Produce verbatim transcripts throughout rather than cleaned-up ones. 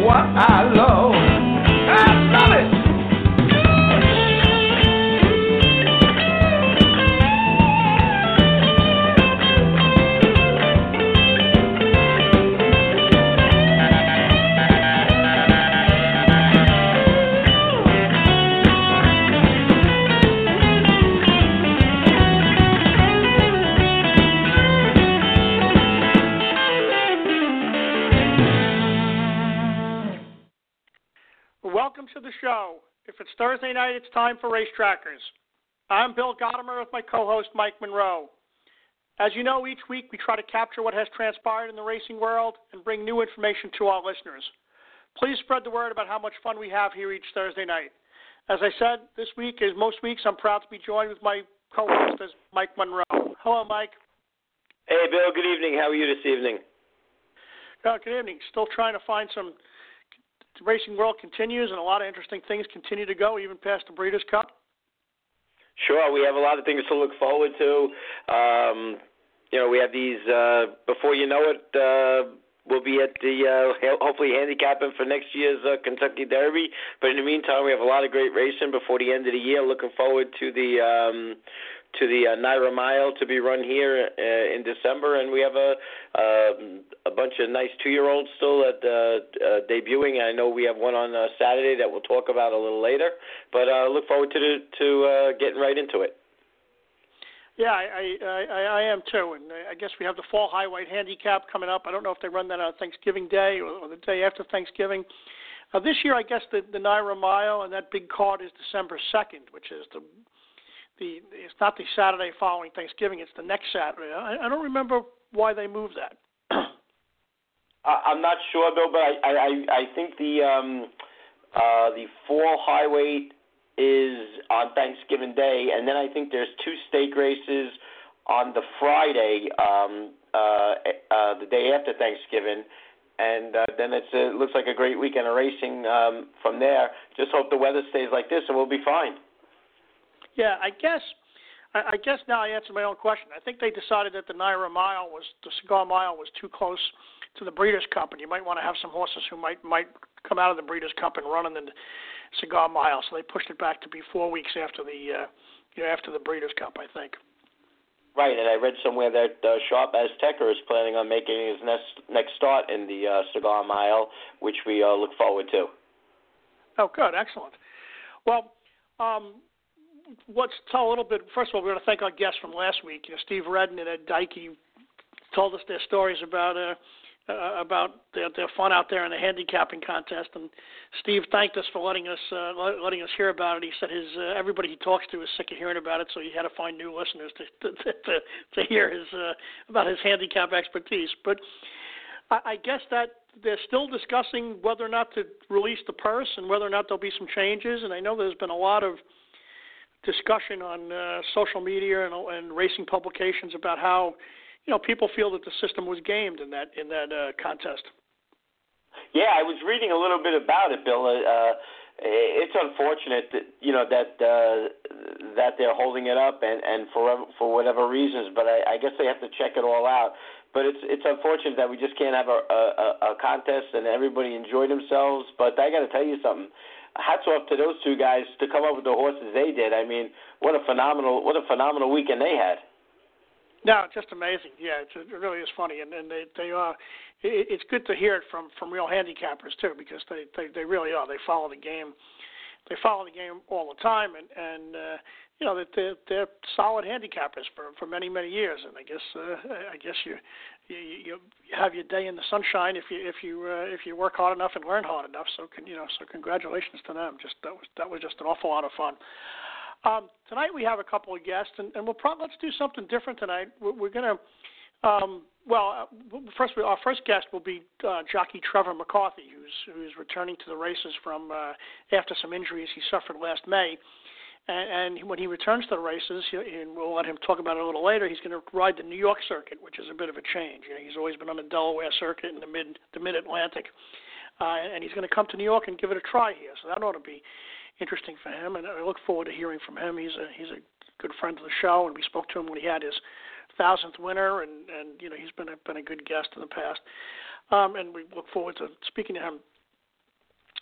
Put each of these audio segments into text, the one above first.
what I love. I love it. Welcome to the show. If it's Thursday night, it's time for Race Trackers. I'm Bill Gottimer with my co-host Mike Monroe. As you know, each week we try to capture what has transpired in the racing world and bring new information to our listeners. Please spread the word about how much fun we have here each Thursday night. As I said, this week, as most weeks, I'm proud to be joined with my co-host as Mike Monroe. Hello, Mike. Hey, Bill. Good evening. How are you this evening? Uh, good evening. Still trying to find some. The racing world continues, and a lot of interesting things continue to go, even past the Breeders' Cup. Sure, we have a lot of things to look forward to. Um, you know, we have these, uh, before you know it, uh, we'll be at the, uh, hopefully handicapping for next year's uh, Kentucky Derby. But in the meantime, we have a lot of great racing before the end of the year. Looking forward to the um, to the uh, Naira Mile to be run here uh, in December. And we have a um, a bunch of nice two-year-olds still at uh, uh, debuting. I know we have one on uh, Saturday that we'll talk about a little later. But uh, look forward to the, to uh, getting right into it. Yeah, I, I, I, I am too, and I guess we have the Fall High Weight Handicap coming up. I don't know if they run that on Thanksgiving Day or, or the day after Thanksgiving. Uh, this year, I guess the, the Naira Mile and that big card is December second, which is the the. It's not the Saturday following Thanksgiving; it's the next Saturday. I, I don't remember why they moved that. I'm not sure, Bill, but I I, I think the um, uh, the Fall High Weight is on Thanksgiving Day, and then I think there's two stake races on the Friday, um, uh, uh, the day after Thanksgiving, and uh, then it's, uh, it looks like a great weekend of racing um, from there. Just hope the weather stays like this, and we'll be fine. Yeah, I guess I, I guess now I answered my own question. I think they decided that the Naira Mile was the Cigar Mile was too close to the Breeders' Cup, and you might want to have some horses who might might come out of the Breeders' Cup and run in the Cigar Mile, so they pushed it back to be four weeks after the uh, you know after the Breeders' Cup, I think. Right, and I read somewhere that uh, Sharp Azteca is planning on making his next next start in the uh, Cigar Mile, which we uh, look forward to. Oh, good, excellent. Well, um, let's tell a little bit. First of all, we're going to thank our guests from last week. You know, Steve Redden and Ed Dykey told us their stories about. Uh, Uh, about their, their fun out there in the handicapping contest, and Steve thanked us for letting us uh, letting us hear about it. He said his uh, everybody he talks to is sick of hearing about it, so he had to find new listeners to to, to, to hear his uh, about his handicap expertise. But I, I guess that they're still discussing whether or not to release the purse and whether or not there'll be some changes. And I know there's been a lot of discussion on uh, social media and, and racing publications about how. You know, people feel that the system was gamed in that in that uh, contest. Yeah, I was reading a little bit about it, Bill. Uh, it's unfortunate that you know that uh, that they're holding it up, and, and for for whatever reasons. But I, I guess they have to check it all out. But it's it's unfortunate that we just can't have a, a, a contest and everybody enjoy themselves. But I got to tell you something. Hats off to those two guys to come up with the horses they did. I mean, what a phenomenal what a phenomenal weekend they had. No, it's just amazing. Yeah, it's, it really is funny, and, and they they are. It, it's good to hear it from, from real handicappers too, because they, they, they really are. They follow the game. They follow the game all the time, and and uh, you know that they're, they're solid handicappers for, for many many years. And I guess uh, I guess you, you you have your day in the sunshine if you if you uh, if you work hard enough and learn hard enough. So can you know so congratulations to them. Just that was that was just an awful lot of fun. Um, tonight we have a couple of guests, and, and we'll probably let's do something different tonight. We're, we're going to, um, well, uh, first our first guest will be uh, jockey Trevor McCarthy, who's who's returning to the races from uh, after some injuries he suffered last May, and, and when he returns to the races, he, and we'll let him talk about it a little later. He's going to ride the New York circuit, which is a bit of a change. You know, he's always been on the Delaware circuit in the mid the Mid Atlantic, uh, and he's going to come to New York and give it a try here. So that ought to be interesting for him, and I look forward to hearing from him. He's a he's a good friend of the show, and we spoke to him when he had his thousandth winner, and, and you know he's been a, been a good guest in the past, um, and we look forward to speaking to him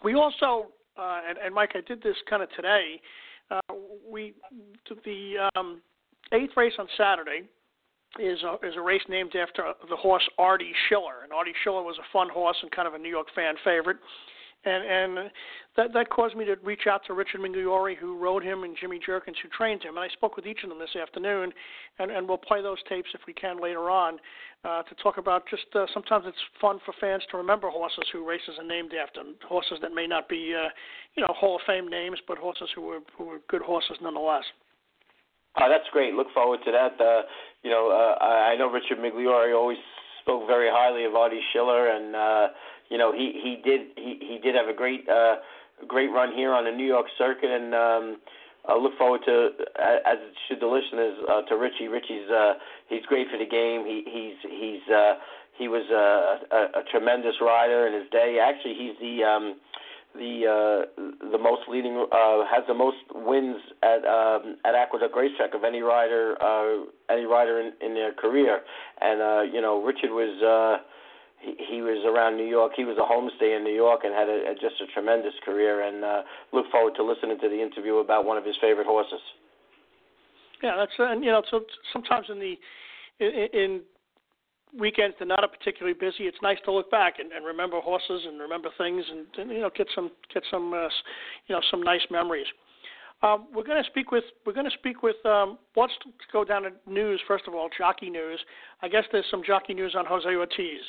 we also, uh, and, and Mike, I did this kind of today. Uh, we the um, eighth race on Saturday is a, is a race named after the horse Artie Schiller, and Artie Schiller was a fun horse and kind of a New York fan favorite. And, and that, that caused me to reach out to Richard Migliore, who rode him, and Jimmy Jerkins, who trained him. And I spoke with each of them this afternoon, and, and we'll play those tapes if we can later on uh, to talk about just uh, sometimes it's fun for fans to remember horses who races are named after, horses that may not be, uh, you know, Hall of Fame names, but horses who were, who were good horses nonetheless. Oh, that's great. Look forward to that. Uh, you know, uh, I know Richard Migliore always spoke very highly of Artie Schiller, and uh, you know, he, he did he, he did have a great uh, great run here on the New York circuit, and um, I look forward to, as should the listeners, uh, to Richie. Richie's uh, he's great for the game. He he's he's uh, he was a, a, a tremendous rider in his day. Actually, he's the um, the uh, the most leading uh, has the most wins at um, at Aqueduct Racetrack of any rider uh, any rider in, in their career. And uh, you know, Richard was. Uh, He, he was around New York. He was a homestay in New York and had a, a, just a tremendous career. And uh, look forward to listening to the interview about one of his favorite horses. Yeah, that's uh, and you know, so sometimes in the in, in weekends they're not particularly busy. It's nice to look back and, and remember horses and remember things, and, and you know, get some get some uh, you know some nice memories. Um, we're going to speak with we're going to speak with. Um, let's go down to news first of all. Jockey news. I guess there's some jockey news on Jose Ortiz.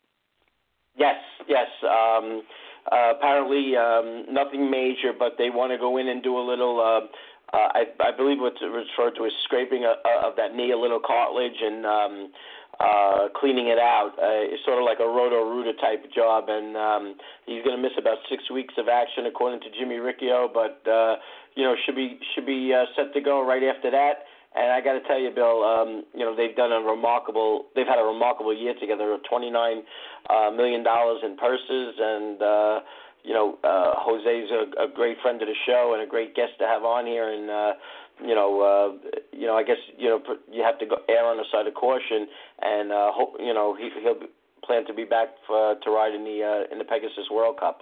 Yes, yes. Um, uh, apparently, um, nothing major, but they want to go in and do a little. Uh, uh, I, I believe what's referred to as scraping a, a, of that knee, a little cartilage, and um, uh, cleaning it out. Uh, it's sort of like a Roto-Rooter type job, and um, he's going to miss about six weeks of action, according to Jimmy Riccio. But uh, you know, should be should be uh, set to go right after that. And I got to tell you, Bill, um, you know, they've done a remarkable, they've had a remarkable year together, twenty-nine uh, million dollars in purses. And, uh, you know, uh, Jose's a, a great friend of the show and a great guest to have on here. And, uh, you know, uh, you know, I guess, you know, you have to go err on the side of caution. And, uh, hope, you know, he, he'll plan to be back for, to ride in the uh, in the Pegasus World Cup.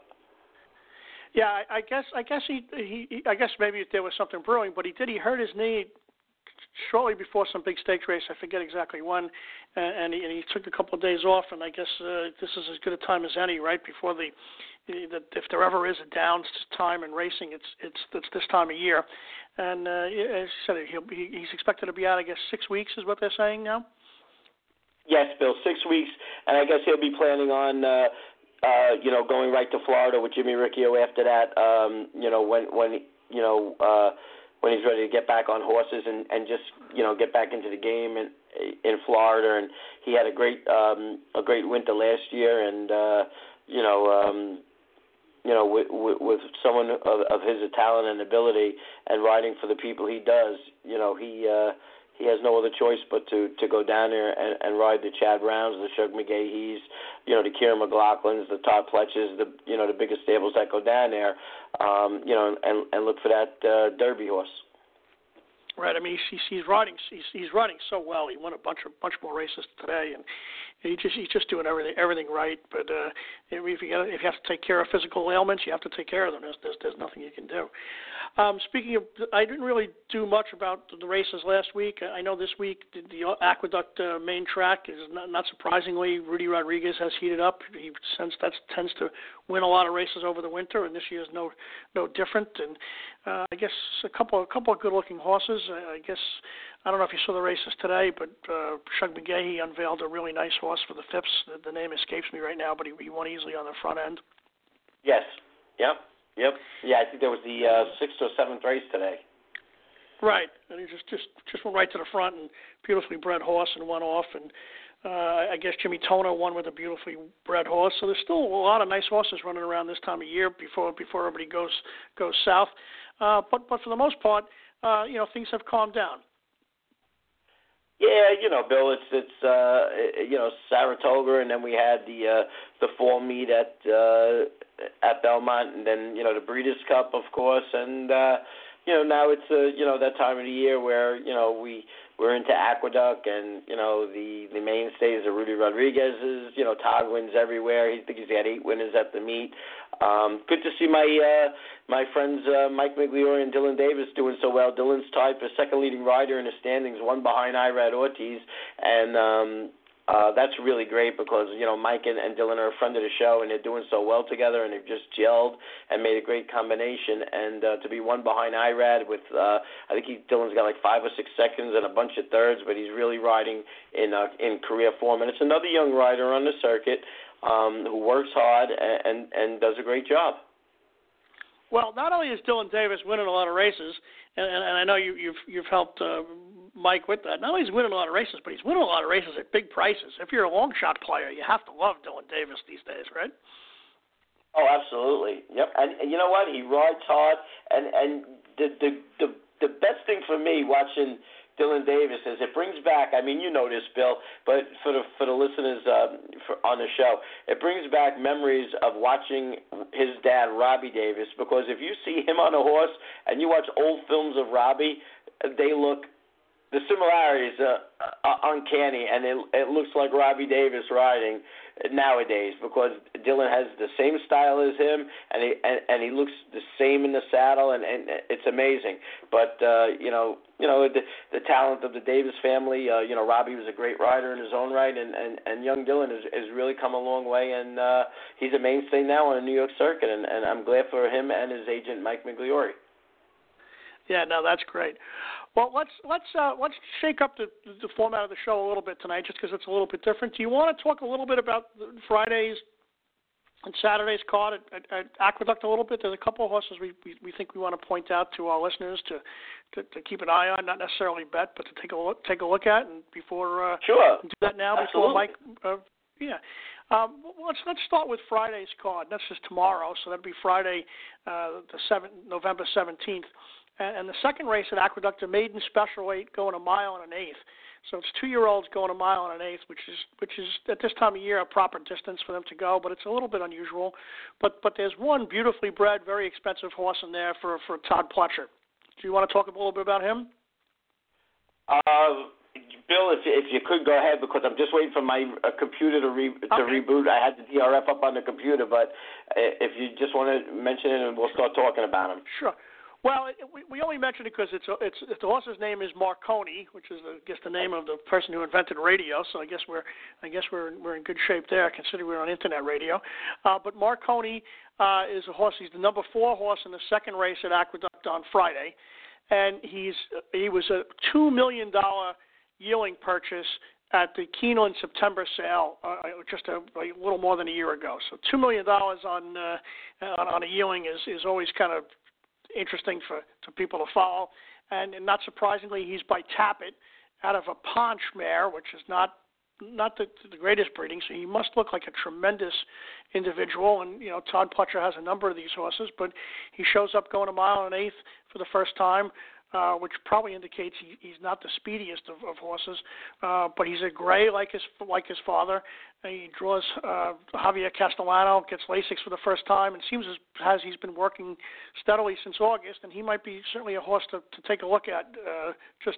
Yeah, I, I guess, I guess he, he, I guess maybe there was something brewing, but he did, he hurt his knee shortly before some big stakes race. I forget exactly when, and he, and he took a couple of days off. And I guess uh, this is as good a time as any, right before the, the if there ever is a down time in racing, it's it's it's this time of year. And uh, as you said, he'll be, he's expected to be out. I guess six weeks is what they're saying now. Yes, Bill, six weeks, and I guess he'll be planning on. Uh, uh, you know, going right to Florida with Jimmy Riccio after that. Um, you know, when when you know. Uh, when he's ready to get back on horses and, and just, you know, get back into the game in, in Florida. And he had a great um, a great winter last year. And, uh, you know, um, you know, with, with, with someone of, of his talent and ability and riding for the people he does, you know, he uh, he has no other choice but to, to go down there and, and ride the Chad Browns, the Shug McGahees, you know, the Kieran McLaughlins, the Todd Fletchers, the, you know, the biggest stables that go down there, um, you know, and, and look for that uh, Derby horse. Right. I mean, he's, he's riding. He's, he's riding so well. He won a bunch of bunch more races today, and he just he's just doing everything everything right. But uh, if you got if you have to take care of physical ailments, you have to take care of them. There's there's, there's nothing you can do. Um, speaking of, I didn't really do much about the races last week. I know this week the, the Aqueduct uh, main track is not, not surprisingly, Rudy Rodriguez has heated up. He tends that tends to win a lot of races over the winter, and this year is no no different. And uh, I guess a couple a couple of good looking horses. I, I guess I don't know if you saw the races today, but uh, Shug McGahee unveiled a really nice horse for the Phipps. The, the name escapes me right now, but he, he won easily on the front end. Yes. Yep. Yep. Yeah, I think there was the uh, sixth or seventh race today. Right, and he just, just just went right to the front and beautifully bred horse and went off. And uh, I guess Jimmy Toner won with a beautifully bred horse. So there's still a lot of nice horses running around this time of year before before everybody goes goes south. Uh, but but for the most part, uh, you know, things have calmed down. Yeah, you know, Bill, it's it's uh, you know, Saratoga, and then we had the uh, the fall meet at uh, at Belmont, and then you know the Breeders' Cup, of course, and uh, you know now it's uh, you know that time of the year where you know we we're into Aqueduct, and you know the the mainstays are Rudy Rodriguez's. You know, Todd wins everywhere. He I think he's got eight winners at the meet. Um, good to see my uh, my friends uh, Mike Migliore and Dylan Davis doing so well. Dylan's tied for second leading rider in the standings, one behind Irad Ortiz, and um, uh, that's really great because you know Mike and, and Dylan are a friend of the show, and they're doing so well together, and they've just gelled and made a great combination. And uh, to be one behind Irad with uh, I think he, Dylan's got like five or six seconds and a bunch of thirds, but he's really riding in uh, in career form. And it's another young rider on the circuit. Um, who works hard and, and, and does a great job. Well, not only is Dylan Davis winning a lot of races, and, and, and I know you, you've you've helped uh, Mike with that. Not only is he winning a lot of races, but he's winning a lot of races at big prices. If you're a long shot player, you have to love Dylan Davis these days, right? Oh, absolutely. Yep. And, and you know what? He rides hard, and and the the the, the best thing for me watching Dylan Davis is it brings back, I mean, you know this, Bill, but for the for the listeners um, for, on the show, it brings back memories of watching his dad, Robbie Davis, because if you see him on a horse and you watch old films of Robbie, they look, the similarities are, are uncanny, and it, it looks like Robbie Davis riding nowadays because Dylan has the same style as him, and he and, and he looks the same in the saddle, and, and it's amazing. But uh, you know, you know the, the talent of the Davis family. Uh, you know, Robbie was a great rider in his own right, and, and, and young Dylan has, has really come a long way, and uh, he's a mainstay now on the New York circuit, and, and I'm glad for him and his agent Mike Migliore. Yeah, no, that's great. Well, let's let's uh, let's shake up the, the format of the show a little bit tonight, just because it's a little bit different. Do you want to talk a little bit about Friday's and Saturday's card at, at, at Aqueduct a little bit? There's a couple of horses we, we, we think we want to point out to our listeners to, to, to keep an eye on, not necessarily bet, but to take a look take a look at, and before uh, sure do that now Absolutely. before Mike. Uh, yeah. Um, let's let's start with Friday's card. That's just tomorrow, so that'd be Friday, uh, the seventh, November seventeenth. And the second race at Aqueduct, a maiden special weight going a mile and an eighth. So it's two-year-olds going a mile and an eighth, which is which is at this time of year a proper distance for them to go, but it's a little bit unusual. But but there's one beautifully bred, very expensive horse in there for for Todd Pletcher. Do you want to talk a little bit about him? Uh, Bill, if, if you could go ahead, because I'm just waiting for my uh, computer to re, to okay. reboot. I had the D R F up on the computer, but if you just want to mention it, and we'll start talking about him. Sure. Well, it, we, we only mention it because it's, a, it's the horse's name is Marconi, which is I guess the name of the person who invented radio. So I guess we're I guess we're we're in good shape there, considering we're on internet radio. Uh, but Marconi uh, is a horse. He's the number four horse in the second race at Aqueduct on Friday, and he's he was a two million dollar yearling purchase at the Keeneland September sale, uh, just a, a little more than a year ago. So two million dollars on, uh, on on a yearling is is always kind of interesting for to people to follow, and, and not surprisingly, he's by Tappet out of a Ponch mare, which is not not the, the greatest breeding, so he must look like a tremendous individual. And you know, Todd Pletcher has a number of these horses, but he shows up going a mile and an eighth for the first time, uh, which probably indicates he, he's not the speediest of, of horses, uh, but he's a gray like his like his father. He draws uh, Javier Castellano, gets Lasix for the first time, and seems as has he's been working steadily since August, and he might be certainly a horse to, to take a look at, uh, just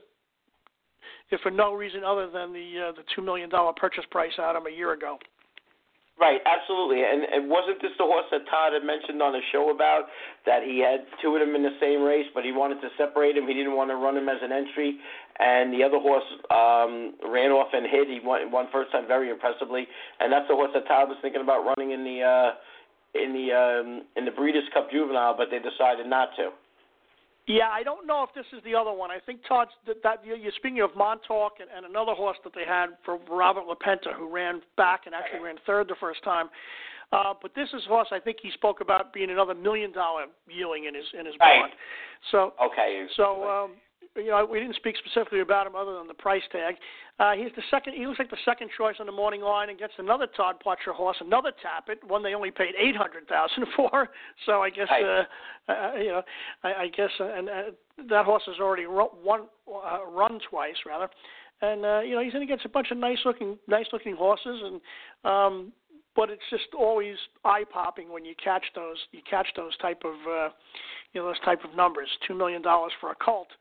if for no reason other than the uh, the two million dollar purchase price out of him a year ago. Right, absolutely. And, and wasn't this the horse that Todd had mentioned on the show about, that he had two of them in the same race, but he wanted to separate him. He didn't want to run him as an entry. And the other horse um, ran off and hit. He won, won first time very impressively. And that's the horse that Todd was thinking about running in the uh, in the um, in the Breeders' Cup Juvenile, but they decided not to. Yeah, I don't know if this is the other one. I think Todd's that, that you're speaking of Montauk and, and another horse that they had for Robert LaPenta, who ran back and actually ran third the first time. Uh, but this is a horse I think he spoke about being another million dollar yearling in his in his right. bond. So okay. So um, you know, we didn't speak specifically about him other than the price tag. Uh, he's the second. He looks like the second choice on the morning line against another Todd Pletcher horse, another Tappet, one they only paid eight hundred thousand for. So I guess right. uh, uh, you know, I, I guess, uh, and uh, that horse has already run, one, uh, run twice rather, and uh, you know he's in against a bunch of nice looking, nice looking horses, and um, but it's just always eye popping when you catch those, you catch those type of, uh, you know, those type of numbers. Two million dollars for a colt.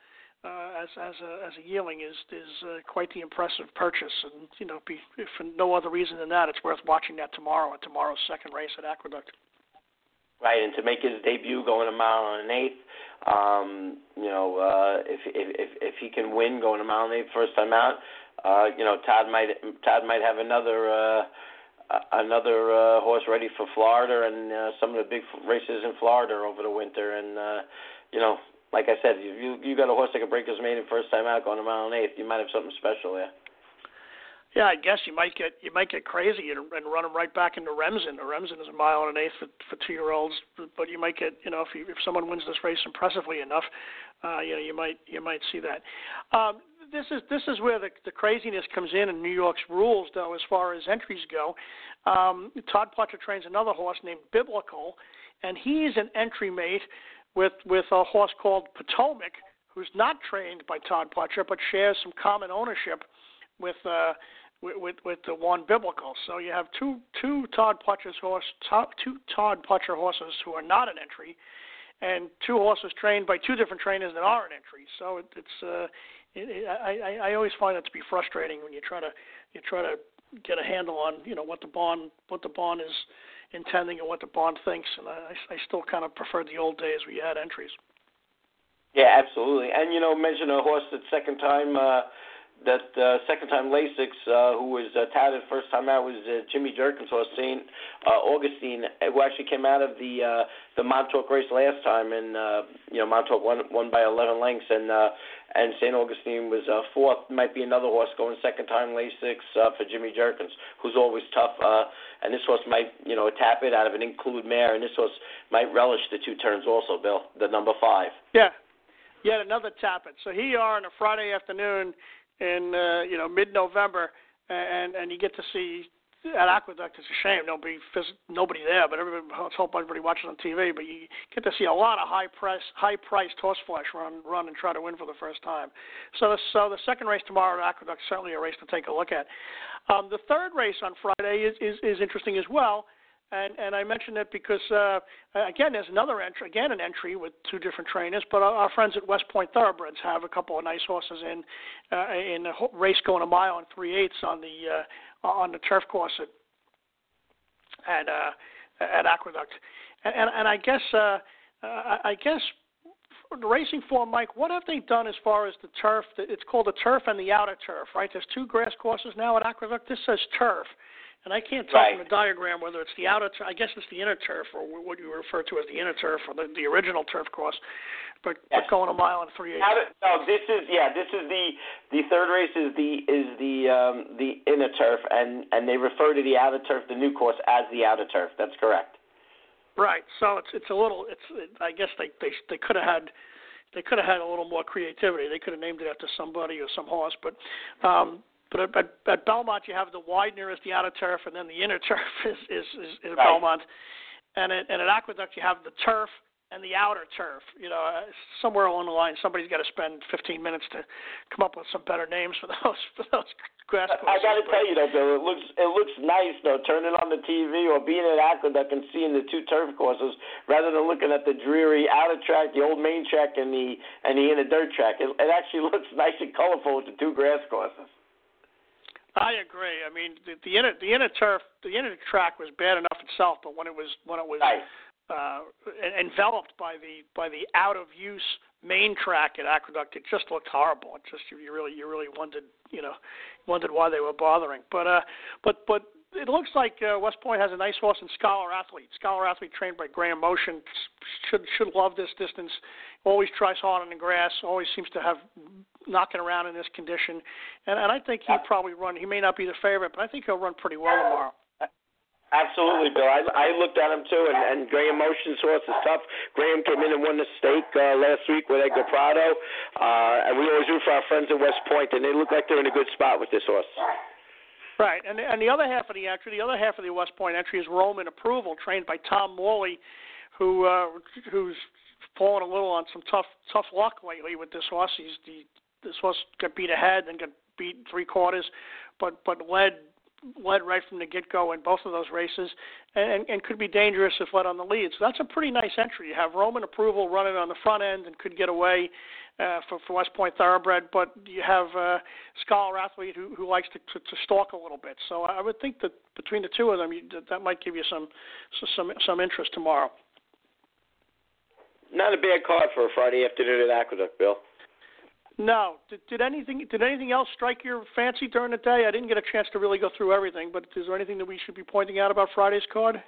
uh, as as a as a yearling is is uh, quite the impressive purchase, and you know, be, if for no other reason than that, it's worth watching that tomorrow at tomorrow's second race at Aqueduct. Right, and to make his debut going a mile and an eighth, um, you know, uh, if, if if if he can win going a mile and an eighth first time out, uh, you know, Todd might Todd might have another uh, another uh, horse ready for Florida and uh, some of the big races in Florida over the winter, and uh, you know, like I said, if you you got a horse that can break his maiden first time out going a mile and an eighth, you might have something special there. Yeah, I guess you might get you might get crazy and, and run them right back into Remsen. Remsen is a mile and an eighth for, for two-year-olds, but, but you might get, you know, if you, if someone wins this race impressively enough, uh, you know, you might you might see that. Um, this is this is where the, the craziness comes in in New York's rules, though, as far as entries go. Um, Todd Pletcher trains another horse named Biblical, and he's an entry mate with with a horse called Potomac, who's not trained by Todd Pletcher, but shares some common ownership with. Uh, With, with, with the one Biblical. So you have two two Todd Pletcher's horse, top, two Todd Pletcher horses who are not an entry, and two horses trained by two different trainers that are an entry. So it, it's uh, it, it, I, I always find that to be frustrating when you try to you try to get a handle on, you know, what the bond what the bond is intending and what the bond thinks. And I, I still kind of prefer the old days where you had entries. Yeah, absolutely. And you know, mention a horse that second time. Uh, That uh, second-time Lasix, uh, who was uh, touted first time out, was uh, Jimmy Jerkins' horse, Saint Uh, Augustine, who actually came out of the uh, the Montauk race last time, and uh, you know Montauk won won by eleven lengths, and uh, and Saint Augustine was uh, fourth. Might be another horse going second-time Lasix uh, for Jimmy Jerkins, who's always tough. Uh, and this horse might you know tap it out of an include mare, and this horse might relish the two turns also, Bill, the number five. Yeah, yet another tap it. So here you are on a Friday afternoon in uh, you know mid-November, and and you get to see at Aqueduct. It's a shame nobody nobody there, but everybody, let's hope everybody watching on T V. But you get to see a lot of high price high priced horse flesh run run and try to win for the first time. So the, so the second race tomorrow at Aqueduct is certainly a race to take a look at. Um, the third race on Friday is, is is interesting as well. And and I mention it because uh, again, there's another entry, again an entry with two different trainers. But our, our friends at West Point Thoroughbreds have a couple of nice horses in uh, in a race going a mile and three eighths on the uh, on the turf course at at, uh, at Aqueduct. And, and and I guess uh, I guess for the racing form, Mike, what have they done as far as the turf? It's called the turf and the outer turf, right? There's two grass courses now at Aqueduct. This says turf. And I can't tell right. from the diagram whether it's the outer turf, I guess it's the inner turf, or what you refer to as the inner turf, or the, the original turf course, but, yes. but going a mile and three eighths. No, this is yeah, this is the the third race is the is the um, the inner turf, and, and they refer to the outer turf, the new course, as the outer turf. That's correct. Right. So it's it's a little it's I guess they they they could have had they could have had a little more creativity. They could have named it after somebody or some horse, but. Um, But at, at, at Belmont, you have the Widener as the outer turf, and then the inner turf is is, is, is right. Belmont. And at, and at Aqueduct, you have the turf and the outer turf. You know, uh, somewhere along the line, somebody's got to spend fifteen minutes to come up with some better names for those for those grass courses. I got to tell you though, Bill, it looks it looks nice though, turning on the T V or being at Aqueduct and seeing the two turf courses rather than looking at the dreary outer track, the old main track, and the and the inner dirt track. It, it actually looks nice and colorful with the two grass courses. I agree. I mean, the, the inner the inner turf, the inner track was bad enough itself, but when it was when it was right. uh, enveloped by the by the out of use main track at Aqueduct, it just looked horrible. It just you really you really wondered you know wondered why they were bothering. But uh, but but it looks like uh, West Point has a nice horse in Scholar Athlete. Scholar Athlete trained by Graham Motion should should love this distance. Always tries hard on the grass. Always seems to have knocking around in this condition, and, and I think he'll probably run. He may not be the favorite, but I think he'll run pretty well tomorrow. Absolutely, Bill. I, I looked at him too, and, and Graham Motion's horse is tough. Graham came in and won the stake uh, last week with Edgar Prado, uh, and we always root for our friends at West Point, and they look like they're in a good spot with this horse. Right, and and the other half of the entry, the other half of the West Point entry is Roman Approval, trained by Tom Morley, who uh, who's fallen a little on some tough tough luck lately with this horse. He's the this horse got beat ahead and got beat three quarters, but but led led right from the get-go in both of those races, and, and could be dangerous if led on the lead. So that's a pretty nice entry. You have Roman Approval running on the front end and could get away uh, for, for West Point Thoroughbred, but you have uh, Scholar Athlete who, who likes to, to, to stalk a little bit. So I would think that between the two of them, you, that, that might give you some some some interest tomorrow. Not a bad card for a Friday afternoon at Aqueduct, Bill. No. Did, did anything did anything else strike your fancy during the day? I didn't get a chance to really go through everything, but is there anything that we should be pointing out about Friday's card?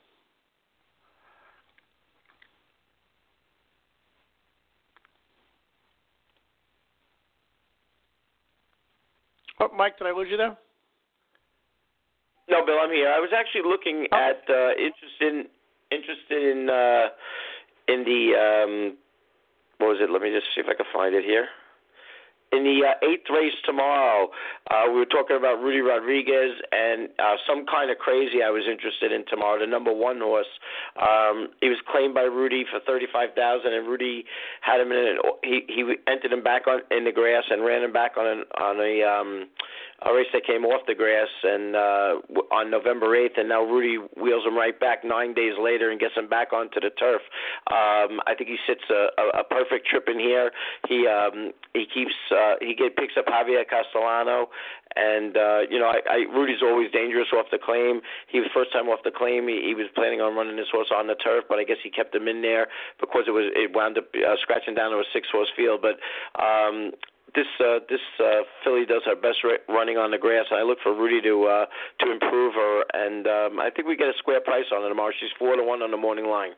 Oh, Mike, did I lose you there? No, Bill, I'm here. I was actually looking oh. at uh, interested interested in uh, in the um, what was it? Let me just see if I can find it here. In the uh, eighth race tomorrow, uh, we were talking about Rudy Rodriguez and uh, some kind of crazy I was interested in tomorrow, the number one horse. Um, he was claimed by Rudy for thirty-five thousand dollars, and Rudy had him in it. He he entered him back on in the grass and ran him back on an, on a um, a race that came off the grass and uh, on November eighth, and now Rudy wheels him right back nine days later and gets him back onto the turf. Um, I think he sits a, a, a perfect trip in here. He um, he keeps uh, he get, picks up Javier Castellano, and uh, you know I, I, Rudy's always dangerous off the claim. He was first time off the claim. He, he was planning on running his horse on the turf, but I guess he kept him in there because it was it wound up uh, scratching down to a six horse field. But um, This uh, this uh, filly does her best ra- running on the grass, and I look for Rudy to uh, to improve her. And um, I think we get a square price on her tomorrow. She's four to one on the morning line.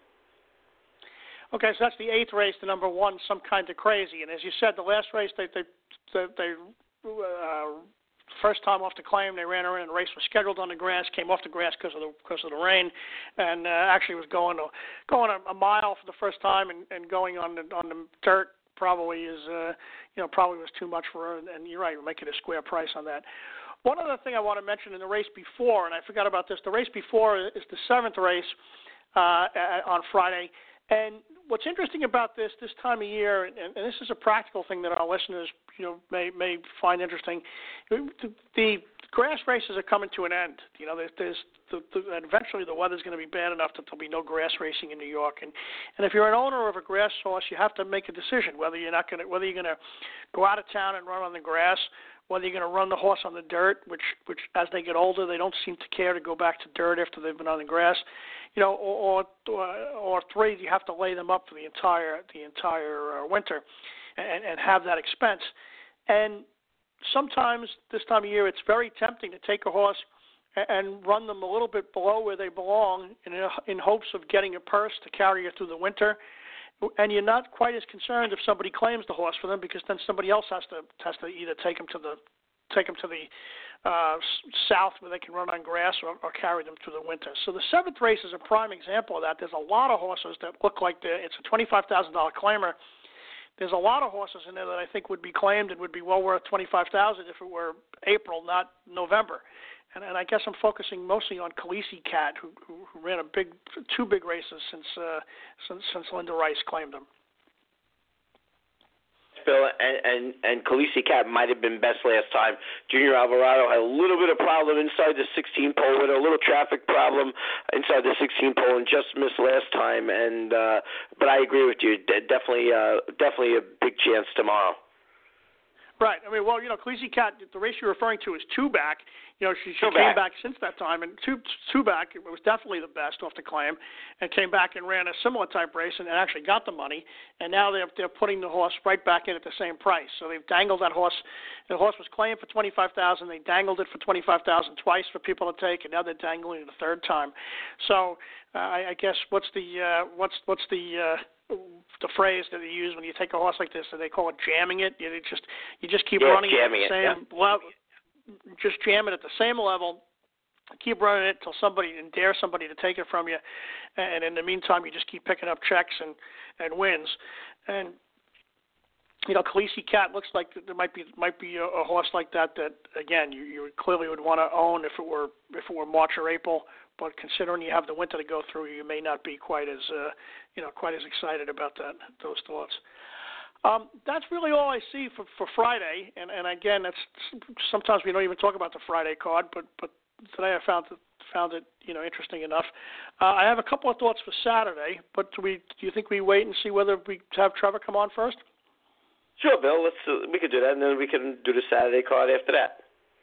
Okay, so that's the eighth race, the number one, Some Kind of Crazy. And as you said, the last race they they they, they uh, first time off the claim, they ran her in. The race was scheduled on the grass, came off the grass because of the because of the rain, and uh, actually was going to, going a, a mile for the first time and, and going on the on the dirt. Probably is, uh, you know, probably was too much for her, and you're right, we'll make it a square price on that. One other thing I want to mention in the race before, and I forgot about this, the race before is the seventh race uh, on Friday, and what's interesting about this this time of year, and, and this is a practical thing that our listeners, you know, may may find interesting, the, the grass races are coming to an end. You know, there's, there's the, the, eventually the weather's going to be bad enough that there'll be no grass racing in New York. And, and if you're an owner of a grass horse, you have to make a decision whether you're not going to whether you're going to go out of town and run on the grass, whether you're going to run the horse on the dirt, which which as they get older they don't seem to care to go back to dirt after they've been on the grass, you know, or or, or three, you have to lay them up for the entire the entire uh, winter, and, and have that expense. And sometimes this time of year it's very tempting to take a horse and run them a little bit below where they belong in, in hopes of getting a purse to carry you through the winter. And you're not quite as concerned if somebody claims the horse for them, because then somebody else has to has to either take them to the take them to the uh, south where they can run on grass, or, or carry them through the winter. So the seventh race is a prime example of that. There's a lot of horses that look like they're, it's a twenty-five thousand dollars claimer. There's a lot of horses in there that I think would be claimed and would be well worth twenty-five thousand dollars if it were April, not November. And, and I guess I'm focusing mostly on Khaleesi Cat, who, who, who ran a big, two big races since uh, since, since Linda Rice claimed him. Bill, and, and, and Khaleesi Cat might have been best last time. Junior Alvarado had a little bit of problem inside the sixteen pole with a little traffic problem inside the sixteen pole and just missed last time. And uh, but I agree with you. De- definitely, uh, definitely a big chance tomorrow. Right. I mean, well, you know, Khaleesi Cat, the race you're referring to is two back. You know, she, she two came back. back since that time, and two two back, it was definitely the best off the claim, and came back and ran a similar type race and actually got the money. And now they're they're putting the horse right back in at the same price. So they've dangled that horse. The horse was claimed for twenty-five thousand dollars. They dangled it for twenty-five thousand dollars twice for people to take, and now they're dangling it a third time. So uh, I, I guess what's the uh, what's what's the uh, the phrase that they use when you take a horse like this, and they call it jamming it. You just you just keep yeah, running it at the it, same yeah. level, just jam it at the same level. Keep running it until somebody and dare somebody to take it from you, and in the meantime, you just keep picking up checks and, and wins. And you know, Khaleesi Cat looks like there might be might be a, a horse like that that again you, you clearly would want to own if it were if it were March or April. But considering you have the winter to go through, you may not be quite as uh, you know quite as excited about that those thoughts. Um, that's really all I see for, for Friday. And, and again, that's sometimes we don't even talk about the Friday card, but but today I found it, found it you know interesting enough. Uh, I have a couple of thoughts for Saturday, but do we do you think we wait and see whether we have Trevor come on first? Sure, Bill. Let's uh, we could do that, and then we can do the Saturday card after that.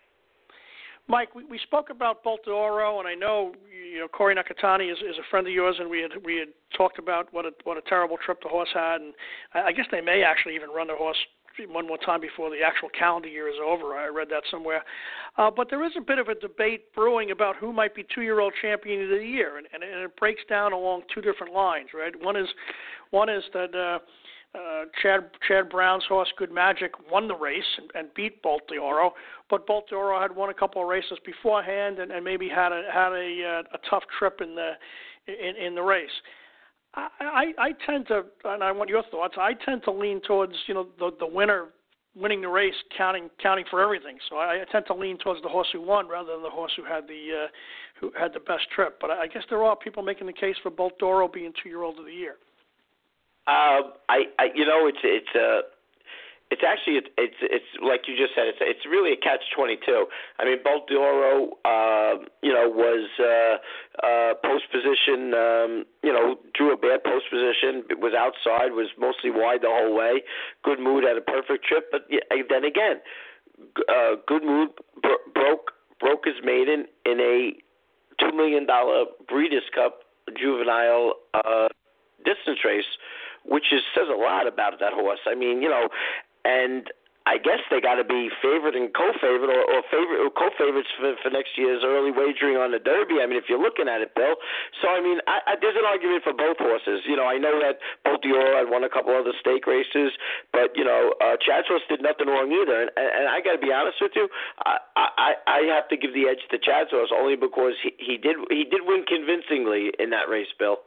Mike, we, we spoke about Bolt d'Oro, and I know you know Corey Nakatani is, is a friend of yours, and we had we had talked about what a what a terrible trip the horse had, and I, I guess they may actually even run the horse one more time before the actual calendar year is over. I read that somewhere. Uh, but there is a bit of a debate brewing about who might be two-year-old champion of the year, and, and, and it breaks down along two different lines, right? One is one is that uh, uh, Chad Chad Brown's horse, Good Magic, won the race and, and beat Bolt d'Oro, but Bolt d'Oro had won a couple of races beforehand and, and maybe had a had a, uh, a tough trip in the in, in the race. I, I, I tend to, and I want your thoughts. I tend to lean towards, you know, the the winner winning the race, counting counting for everything. So I, I tend to lean towards the horse who won rather than the horse who had the uh, who had the best trip. But I guess there are people making the case for Bolt d'Oro being two-year-old of the year. Uh, I, I, you know, it's it's a. Uh... It's actually it's, it's it's like you just said. It's it's really a catch twenty-two. I mean, Bolt d'Oro, uh, you know, was uh, uh, post position. Um, you know, drew a bad post position. It was outside. Was mostly wide the whole way. Good Mood had a perfect trip, but then again, uh, Good Mood bro- broke broke his maiden in a two million dollar Breeders' Cup juvenile uh, distance race, which is says a lot about that horse. I mean, you know. And I guess they got to be favored and co-favored or, or favorite or co-favorites for, for next year's early wagering on the Derby. I mean, if you're looking at it, Bill. So, I mean, I, I, there's an argument for both horses. You know, I know that Bolt d'Oro had won a couple other stake races, but, you know, uh, Chad's horse did nothing wrong either. And, and, and I got to be honest with you, I, I, I have to give the edge to Chad's horse only because he, he did he did win convincingly in that race, Bill.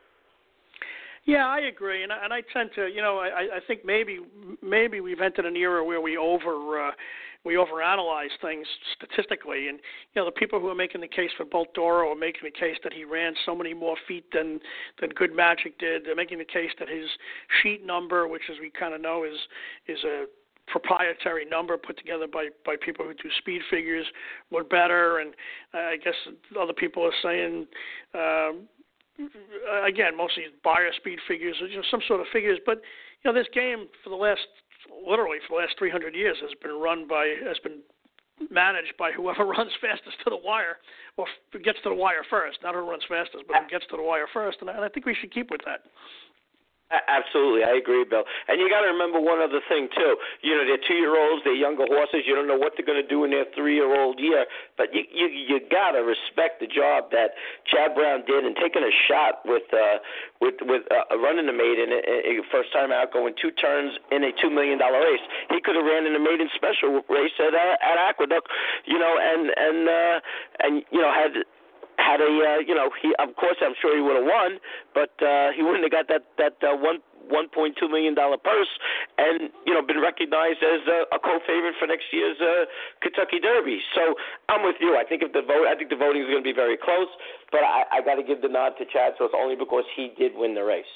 Yeah, I agree, and I, and I tend to, you know, I, I think maybe maybe we've entered an era where we over uh, we overanalyze things statistically, and you know, the people who are making the case for Bolt d'Oro are making the case that he ran so many more feet than than Good Magic did. They're making the case that his sheet number, which as we kind of know is is a proprietary number put together by, by people who do speed figures, were better, and uh, I guess other people are saying. Um, Again, mostly buyer speed figures, or you know, some sort of figures. But you know, this game for the last, literally for the last three hundred years, has been run by, has been managed by whoever runs fastest to the wire, or gets to the wire first. Not who runs fastest, but who gets to the wire first. And I, and I think we should keep with that. Absolutely, I agree, Bill. And you got to remember one other thing too. You know, they're two-year-olds, they're younger horses. You don't know what they're going to do in their three-year-old year. But you you, you got to respect the job that Chad Brown did and taking a shot with uh, with with uh, running the maiden uh, first time out, going two turns in a two million dollar race. He could have ran in the maiden special race at uh, at Aqueduct, you know, and and uh, and you know had. Had a uh, you know he of course I'm sure he would have won, but uh, he wouldn't have got that that uh, one one point two million dollar purse, and you know been recognized as a, a co-favorite for next year's uh, Kentucky Derby. So I'm with you. I think if the vote, I think the voting is going to be very close, but I, I got to give the nod to Chad Source only because he did win the race.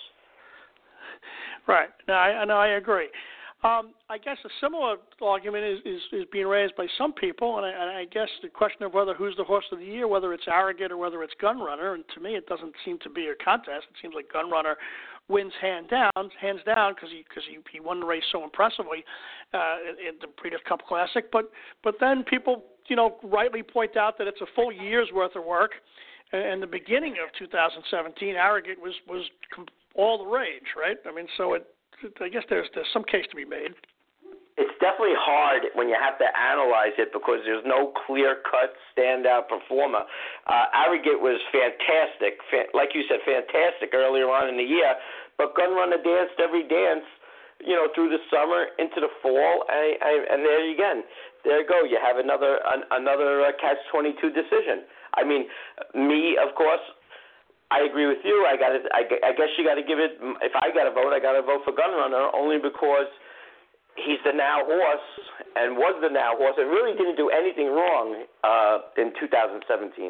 Right. No, I no, I agree. Um, I guess a similar argument is, is, is being raised by some people, and I, and I guess the question of whether who's the horse of the year, whether it's Arrogate or whether it's Gunrunner, and to me it doesn't seem to be a contest. It seems like Gunrunner wins hand down, hands down, because he because he, he won the race so impressively uh, in, in the Breeders' Cup Classic. But but then people you know rightly point out that it's a full year's worth of work, and the beginning of two thousand seventeen, Arrogate was was all the rage, right? I mean, so it. I guess there's there's some case to be made. It's definitely hard when you have to analyze it because there's no clear-cut standout performer. Uh, Arrogate was fantastic, fa- like you said, fantastic earlier on in the year, but Gunrunner danced every dance, you know, through the summer into the fall, and, and, and there you again, there you go. You have another an, another uh, catch twenty-two decision. I mean, me, of course. I agree with you. I got. I, I guess you got to give it. If I got to vote, I got to vote for Gunrunner only because he's the now horse and was the now horse and really didn't do anything wrong uh, in two thousand seventeen.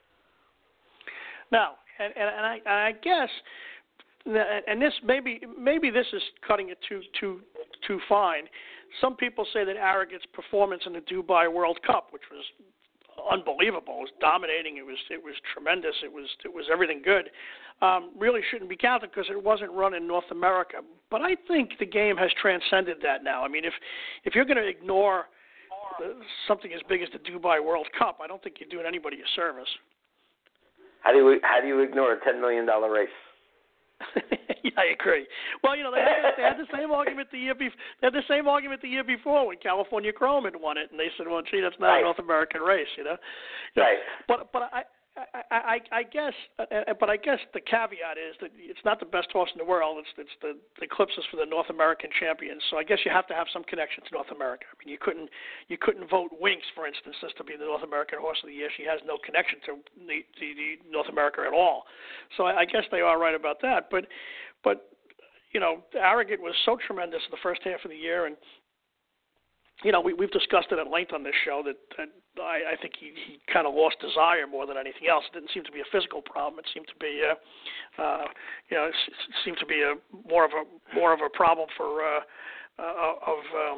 No, and and, and I and I guess, and this maybe maybe this is cutting it too too too fine. Some people say that Arrogate's performance in the Dubai World Cup, which was unbelievable. It was dominating. It was it was tremendous. It was it was everything good. Um, really shouldn't be counted because it wasn't run in North America. But I think the game has transcended that now. I mean, if if you're going to ignore the, something as big as the Dubai World Cup, I don't think you're doing anybody a service. How do you how do you ignore a ten million dollar race? Yeah, I agree. Well, you know, they had, they had the same argument the year before. They had the same argument the year before when California Chrome had won it, and they said, "Well, gee, that's not right. a North American race," you know. You right. know, but but I. I, I, I guess, uh, but I guess the caveat is that it's not the best horse in the world. It's, it's the, the Eclipse is for the North American champions. So I guess you have to have some connection to North America. I mean, you couldn't, you couldn't vote Winks, for instance, just to be the North American horse of the year. She has no connection to the, the, the North America at all. So I, I guess they are right about that. But, but you know, Arrogant was so tremendous in the first half of the year, and you know, we, we've discussed it at length on this show that, that I, I think he, he kind of lost desire more than anything else. It didn't seem to be a physical problem. It seemed to be, uh, uh, you know, it, it seemed to be a more of a more of a problem for uh, uh, of um,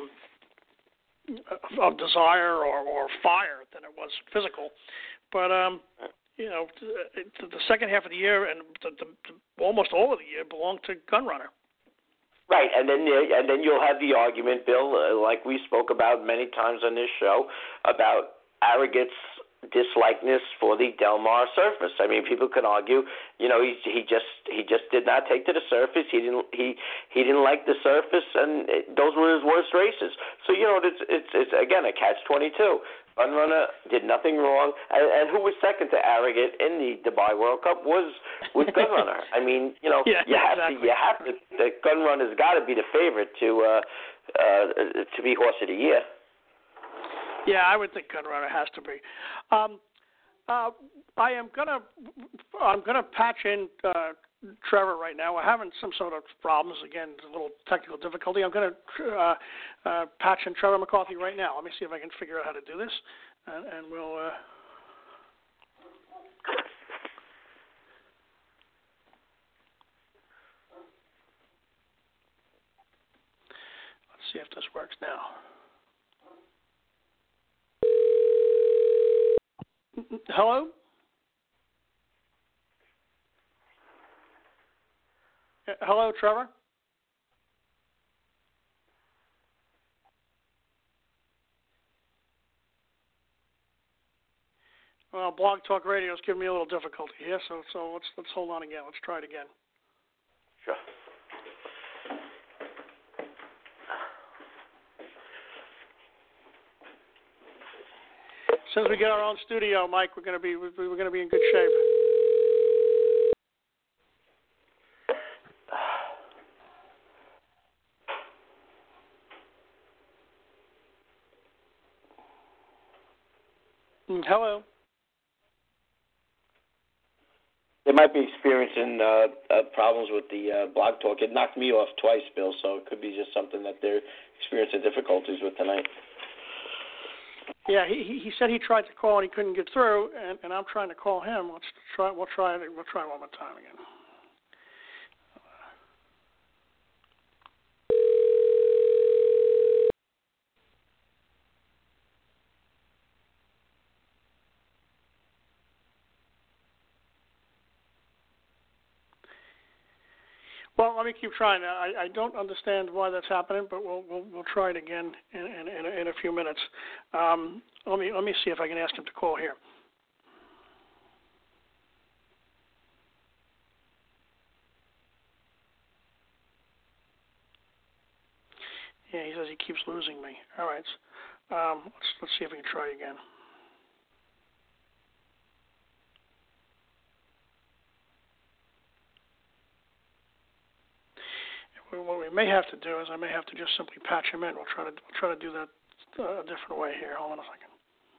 of desire or, or fire than it was physical. But um, you know, the, the second half of the year and the, the, the, almost all of the year belonged to Gunrunner. Right, and then and then you'll have the argument, Bill, uh, like we spoke about many times on this show, about Arrogant's dislikeness for the Del Mar surface. I mean, people can argue, you know, he he just he just did not take to the surface. He didn't he he didn't like the surface, and it, those were his worst races. So you know, it's it's, it's again a catch twenty-two. Gunrunner did nothing wrong, and, and who was second to Arrogant in the Dubai World Cup was was Gunrunner. I mean, you know, yeah, you have exactly. to, you have to. The Gunrunner's got to be the favorite to uh, uh, to be horse of the year. Yeah, I would think Gunrunner has to be. Um, uh, I am gonna I'm gonna patch in uh, Trevor right now. We're having some sort of problems again, a little technical difficulty. I'm gonna uh, uh, patch in Trevor McCarthy right now. Let me see if I can figure out how to do this, and, and we'll. Uh, let's see if this works now. Hello? Hello, Trevor? Well, Blog Talk Radio is giving me a little difficulty here, so so let's let's hold on again. Let's try it again. Sure. As soon as we get our own studio, Mike, we're going to be we're going to be in good shape. Hello. They might be experiencing uh, uh, problems with the uh, Blog Talk. It knocked me off twice, Bill, so it could be just something that they're experiencing difficulties with tonight. Yeah, he he said he tried to call and he couldn't get through, and, and I'm trying to call him. Let's try. We'll try it. We'll try it one more time again. Well, let me keep trying. I, I don't understand why that's happening, but we'll we'll, we'll try it again in in, in, a, in a few minutes. Um, let me let me see if I can ask him to call here. Yeah, he says he keeps losing me. All right, um, let's let's see if we can try again. What we may have to do is I may have to just simply patch him in. We'll try to we'll try to do that uh, a different way here. Hold on a second.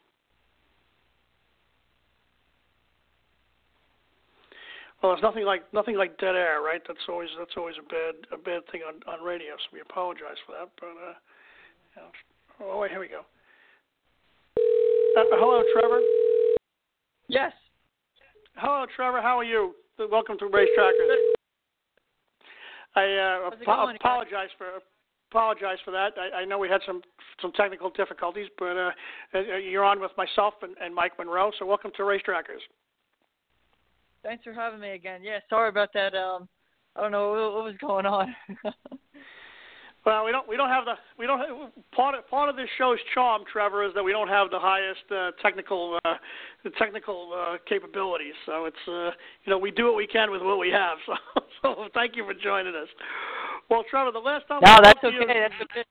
Well, it's nothing like nothing like dead air, right? That's always that's always a bad a bad thing on, on radio. So we apologize for that. But uh, you know, oh wait, here we go. Uh, hello, Trevor. Yes. Hello, Trevor. How are you? Welcome to Racetrackers. I uh, ap- apologize for apologize for that. I, I know we had some some technical difficulties, but uh, you're on with myself and, and Mike Monroe. So welcome to Racetrackers. Thanks for having me again. Yeah, sorry about that. Um, I don't know what, what was going on. Well, we don't we don't have the we don't have, part of part of this show's charm, Trevor, is that we don't have the highest uh, technical uh, the technical uh, capabilities. So it's uh, you know we do what we can with what we have. So so thank you for joining us. Well, Trevor, the last time no, we that's spoke okay. to you, That's okay.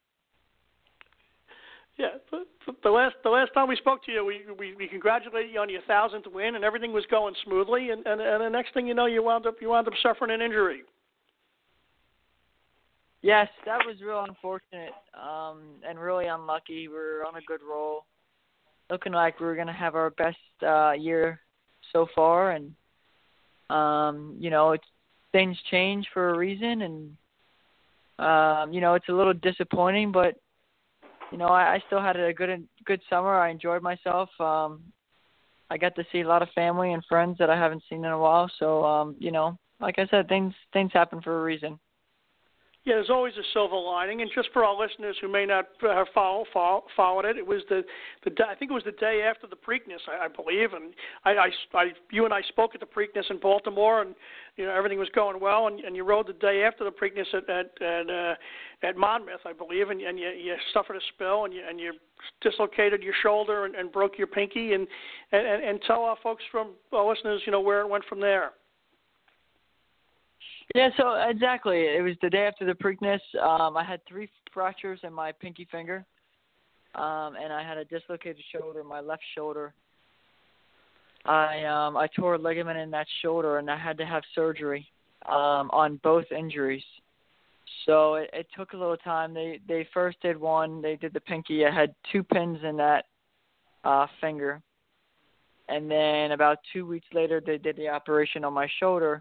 Yeah, the, the last the last time we spoke to you, we, we we congratulated you on your thousandth win, and everything was going smoothly. And, and and the next thing you know, you wound up you wound up suffering an injury. Yes, that was real unfortunate um, and really unlucky. We were on a good roll, looking like we were going to have our best uh, year so far, and um, you know, it's, things change for a reason, and um, you know, it's a little disappointing, but you know, I, I still had a good good summer. I enjoyed myself. Um, I got to see a lot of family and friends that I haven't seen in a while. So, um, you know, like I said, things things happen for a reason. Yeah, there's always a silver lining, and just for our listeners who may not uh, follow, follow followed it, it was the the I think it was the day after the Preakness, I, I believe, and I, I, I you and I spoke at the Preakness in Baltimore, and you know everything was going well, and, and you rode the day after the Preakness at at at, uh, at Monmouth, I believe, and, and you, you suffered a spill, and you and you dislocated your shoulder and, and broke your pinky, and, and and tell our folks from our listeners, you know, where it went from there. Yeah, so exactly. It was the day after the Preakness. Um, I had three fractures in my pinky finger, um, and I had a dislocated shoulder, my left shoulder. I um, I tore a ligament in that shoulder, and I had to have surgery um, on both injuries. So it, it took a little time. They they first did one. They did the pinky. I had two pins in that uh, finger, and then about two weeks later, they did the operation on my shoulder.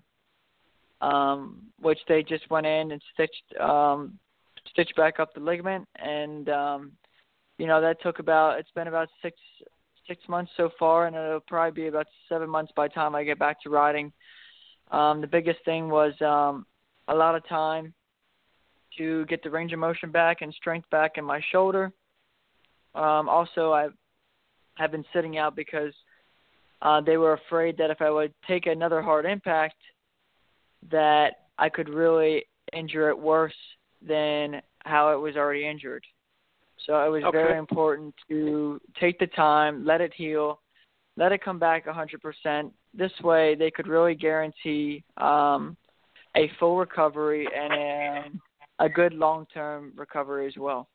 Um, which they just went in and stitched um, stitched back up the ligament, and um, you know that took about it's been about six six months so far, and it'll probably be about seven months by the time I get back to riding. Um, the biggest thing was um, a lot of time to get the range of motion back and strength back in my shoulder. Um, also, I have been sitting out because uh, they were afraid that if I would take another hard impact, that I could really injure it worse than how it was already injured. So it was okay. very important to take the time, let it heal, let it come back one hundred percent. This way they could really guarantee um, a full recovery and a, a good long-term recovery as well.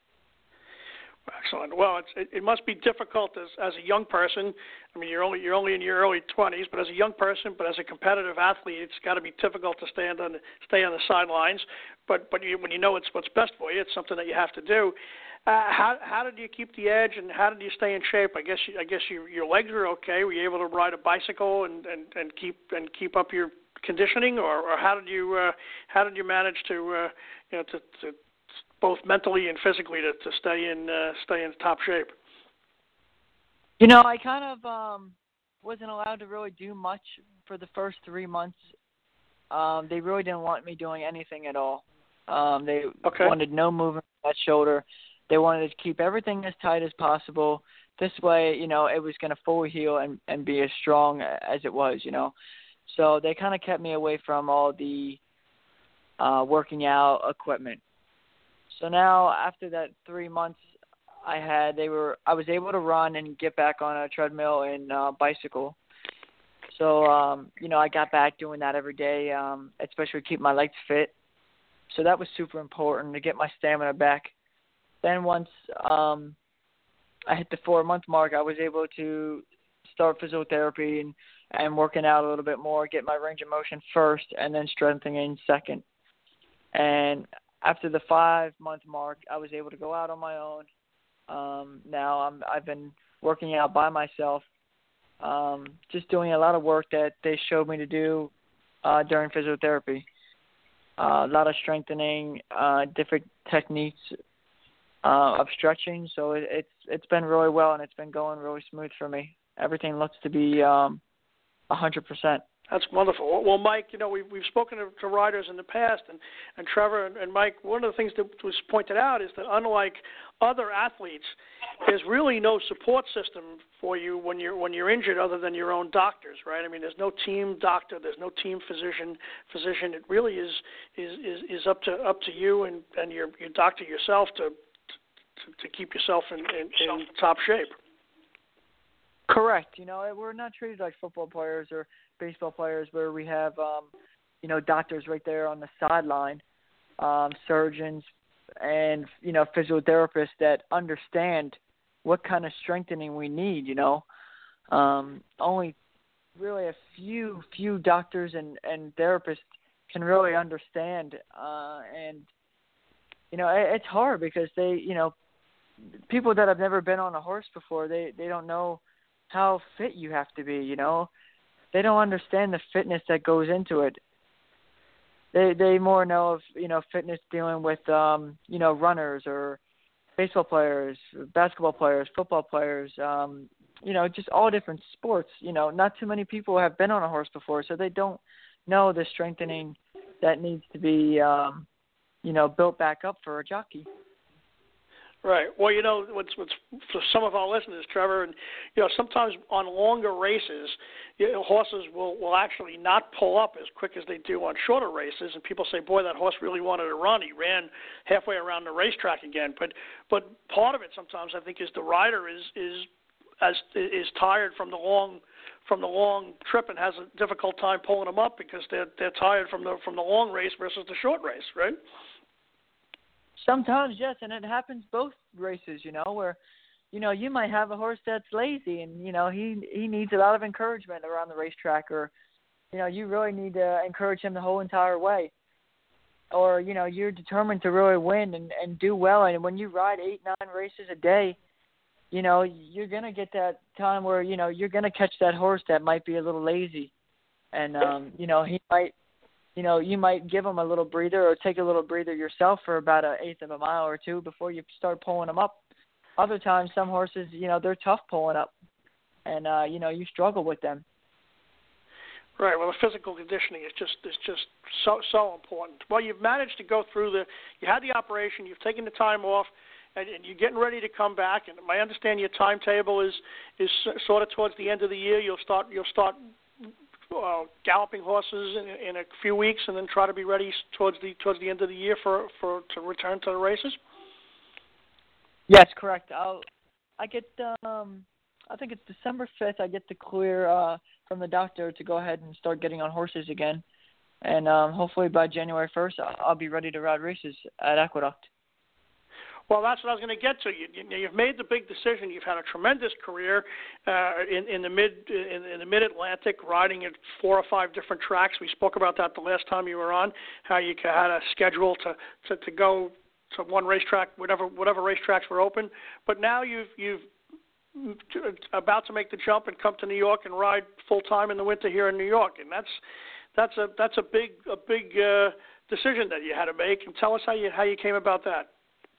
Excellent. Well, it's, it, it must be difficult as as a young person. I mean, you're only you're only in your early twenties, but as a young person, but as a competitive athlete, it's got to be difficult to stand on stay on the sidelines. But but you, when you know it's what's best for you, it's something that you have to do. Uh, how how did you keep the edge, and how did you stay in shape? I guess you, I guess you, your legs were okay. Were you able to ride a bicycle and, and, and keep and keep up your conditioning, or, or how did you uh, how did you manage to uh, you know to, to both mentally and physically to, to stay in uh, stay in top shape? You know, I kind of um, wasn't allowed to really do much for the first three months. Um, they really didn't want me doing anything at all. Um, they okay. wanted no movement on that shoulder. They wanted to keep everything as tight as possible. This way, you know, it was going to fully heal and, and be as strong as it was, you know. So they kind of kept me away from all the uh, working out equipment. So now, after that three months, I had they were I was able to run and get back on a treadmill and uh, bicycle. So um, you know, I got back doing that every day, um, especially to keep my legs fit. So that was super important to get my stamina back. Then once um, I hit the four month mark, I was able to start physiotherapy and and working out a little bit more, get my range of motion first, and then strengthening second. And after the five-month mark, I was able to go out on my own. Um, now I'm, I've been working out by myself, um, just doing a lot of work that they showed me to do uh, during physiotherapy. Uh, a lot of strengthening, uh, different techniques uh, of stretching. So it, it's it's been really well, and it's been going really smooth for me. Everything looks to be um, one hundred percent. That's wonderful. Well, Mike, you know, we've, we've spoken to, to riders in the past, and, and Trevor and, and Mike, one of the things that was pointed out is that unlike other athletes, there's really no support system for you when you're when you're injured other than your own doctors, right? I mean, there's no team doctor, there's no team physician. Physician, it really is is, is, is up to up to you and, and your your doctor yourself to to, to keep yourself in, in, in top shape. Correct. You know, we're not treated like football players or baseball players where we have, um, you know, doctors right there on the sideline, um, surgeons, and, you know, physiotherapists that understand what kind of strengthening we need, you know. Um, only really a few, few doctors and, and therapists can really understand. Uh, and, you know, it, it's hard because they, you know, people that have never been on a horse before, they, they don't know how fit you have to be, you know. They don't understand the fitness that goes into it. They they more know of, you know, fitness dealing with, um, you know, runners or baseball players, basketball players, football players, um, you know, just all different sports. You know, not too many people have been on a horse before, so they don't know the strengthening that needs to be, um, you know, built back up for a jockey. Right. Well, you know, what's, what's for some of our listeners, Trevor, and you know, sometimes on longer races, you know, horses will, will actually not pull up as quick as they do on shorter races, and people say, "Boy, that horse really wanted to run. He ran halfway around the racetrack again." But but part of it sometimes I think is the rider is is as is tired from the long from the long trip and has a difficult time pulling them up because they're they're tired from the from the long race versus the short race, right? Sometimes, yes, and it happens both races, you know, where, you know, you might have a horse that's lazy and, you know, he he needs a lot of encouragement around the racetrack, or, you know, you really need to encourage him the whole entire way. Or, you know, you're determined to really win and, and do well, and when you ride eight, nine races a day, you know, you're going to get that time where, you know, you're going to catch that horse that might be a little lazy. And, um, you know, he might, you know, you might give him a little breather or take a little breather yourself for about an eighth of a mile or two before you start pulling them up. Other times, some horses, you know, they're tough pulling up, and, uh, you know, you struggle with them. Right. Well, the physical conditioning is just is just so so important. Well, you've managed to go through the. You had the operation. You've taken the time off, and, and you're getting ready to come back. And I understand your timetable is is sort of towards the end of the year. You'll start you'll start uh, galloping horses in, in a few weeks, and then try to be ready towards the towards the end of the year for, for to return to the races. Yes, correct. I'll I get um I think it's December fifth. I get the clear uh, from the doctor to go ahead and start getting on horses again, and um, hopefully by January first, I'll be ready to ride races at Aqueduct. Well, that's what I was going to get to. You, you, you've made the big decision. You've had a tremendous career uh, in, in the mid in, in the Mid Atlantic, riding at four or five different tracks. We spoke about that the last time you were on. How you had a schedule to, to, to go to one racetrack, whatever whatever racetracks were open. But now you've you've about to make the jump and come to New York and ride full time in the winter here in New York, and that's that's a that's a big a big uh, decision that you had to make. And tell us how you how you came about that.